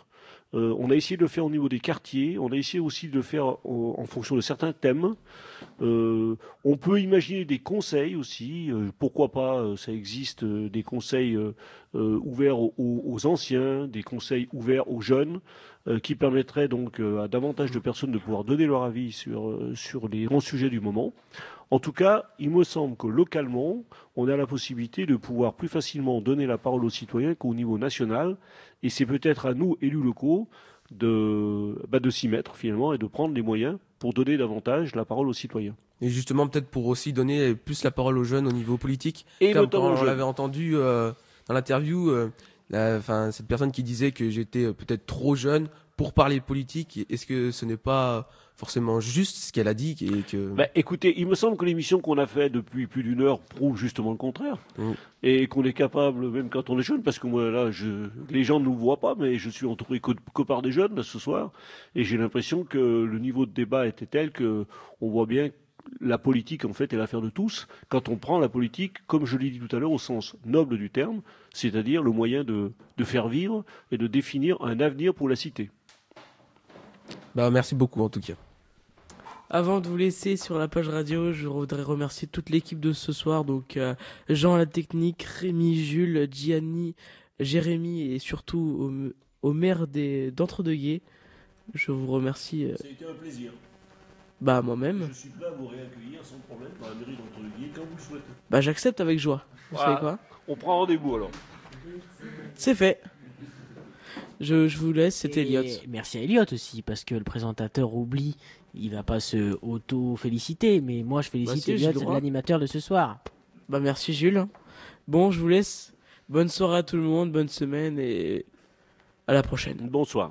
On a essayé de le faire au niveau des quartiers. On a essayé aussi de le faire en fonction de certains thèmes. On peut imaginer des conseils aussi. Pourquoi pas, ça existe des conseils ouverts aux anciens, des conseils ouverts aux jeunes, qui permettraient donc à davantage de personnes de pouvoir donner leur avis sur les grands sujets du moment. En tout cas, il me semble que localement, on a la possibilité de pouvoir plus facilement donner la parole aux citoyens qu'au niveau national. Et c'est peut-être à nous, élus locaux, de s'y mettre finalement et de prendre les moyens pour donner davantage la parole aux citoyens. Et justement, peut-être pour aussi donner plus la parole aux jeunes au niveau politique. Et comme notamment quand on l'avait entendu dans l'interview, cette personne qui disait que j'étais peut-être trop jeune pour parler politique. Est-ce que ce n'est pas forcément juste ce qu'elle a dit et que... Écoutez, il me semble que l'émission qu'on a faite depuis plus d'une heure prouve justement le contraire. Et qu'on est capable, même quand on est jeune, parce que moi là, les gens ne nous voient pas, mais je suis entouré que par des jeunes là, ce soir, et j'ai l'impression que le niveau de débat était tel que on voit bien que la politique en fait est l'affaire de tous. Quand on prend la politique, comme je l'ai dit tout à l'heure, au sens noble du terme, c'est-à-dire le moyen de faire vivre et de définir un avenir pour la cité. Merci beaucoup en tout cas. Avant de vous laisser sur la page radio, je voudrais remercier toute l'équipe de ce soir, donc Jean à la technique, Rémi, Jules, Gianni, Jérémy et surtout au maire d'Entre-deux-Gués. Je vous remercie. Ça a été un plaisir. Moi-même. Je suis prêt à vous réaccueillir sans problème dans la mairie d'Entre-deux-Gués quand vous le souhaitez. J'accepte avec joie. Vous savez quoi ? On prend rendez-vous alors. C'est fait. Je vous laisse, c'était Elliot. Merci à Elliot aussi, parce que le présentateur oublie, il va pas se auto-féliciter, mais moi je félicite Elliot, l'animateur de ce soir. Merci Jules. Bon, je vous laisse. Bonne soirée à tout le monde, bonne semaine et à la prochaine. Bonsoir.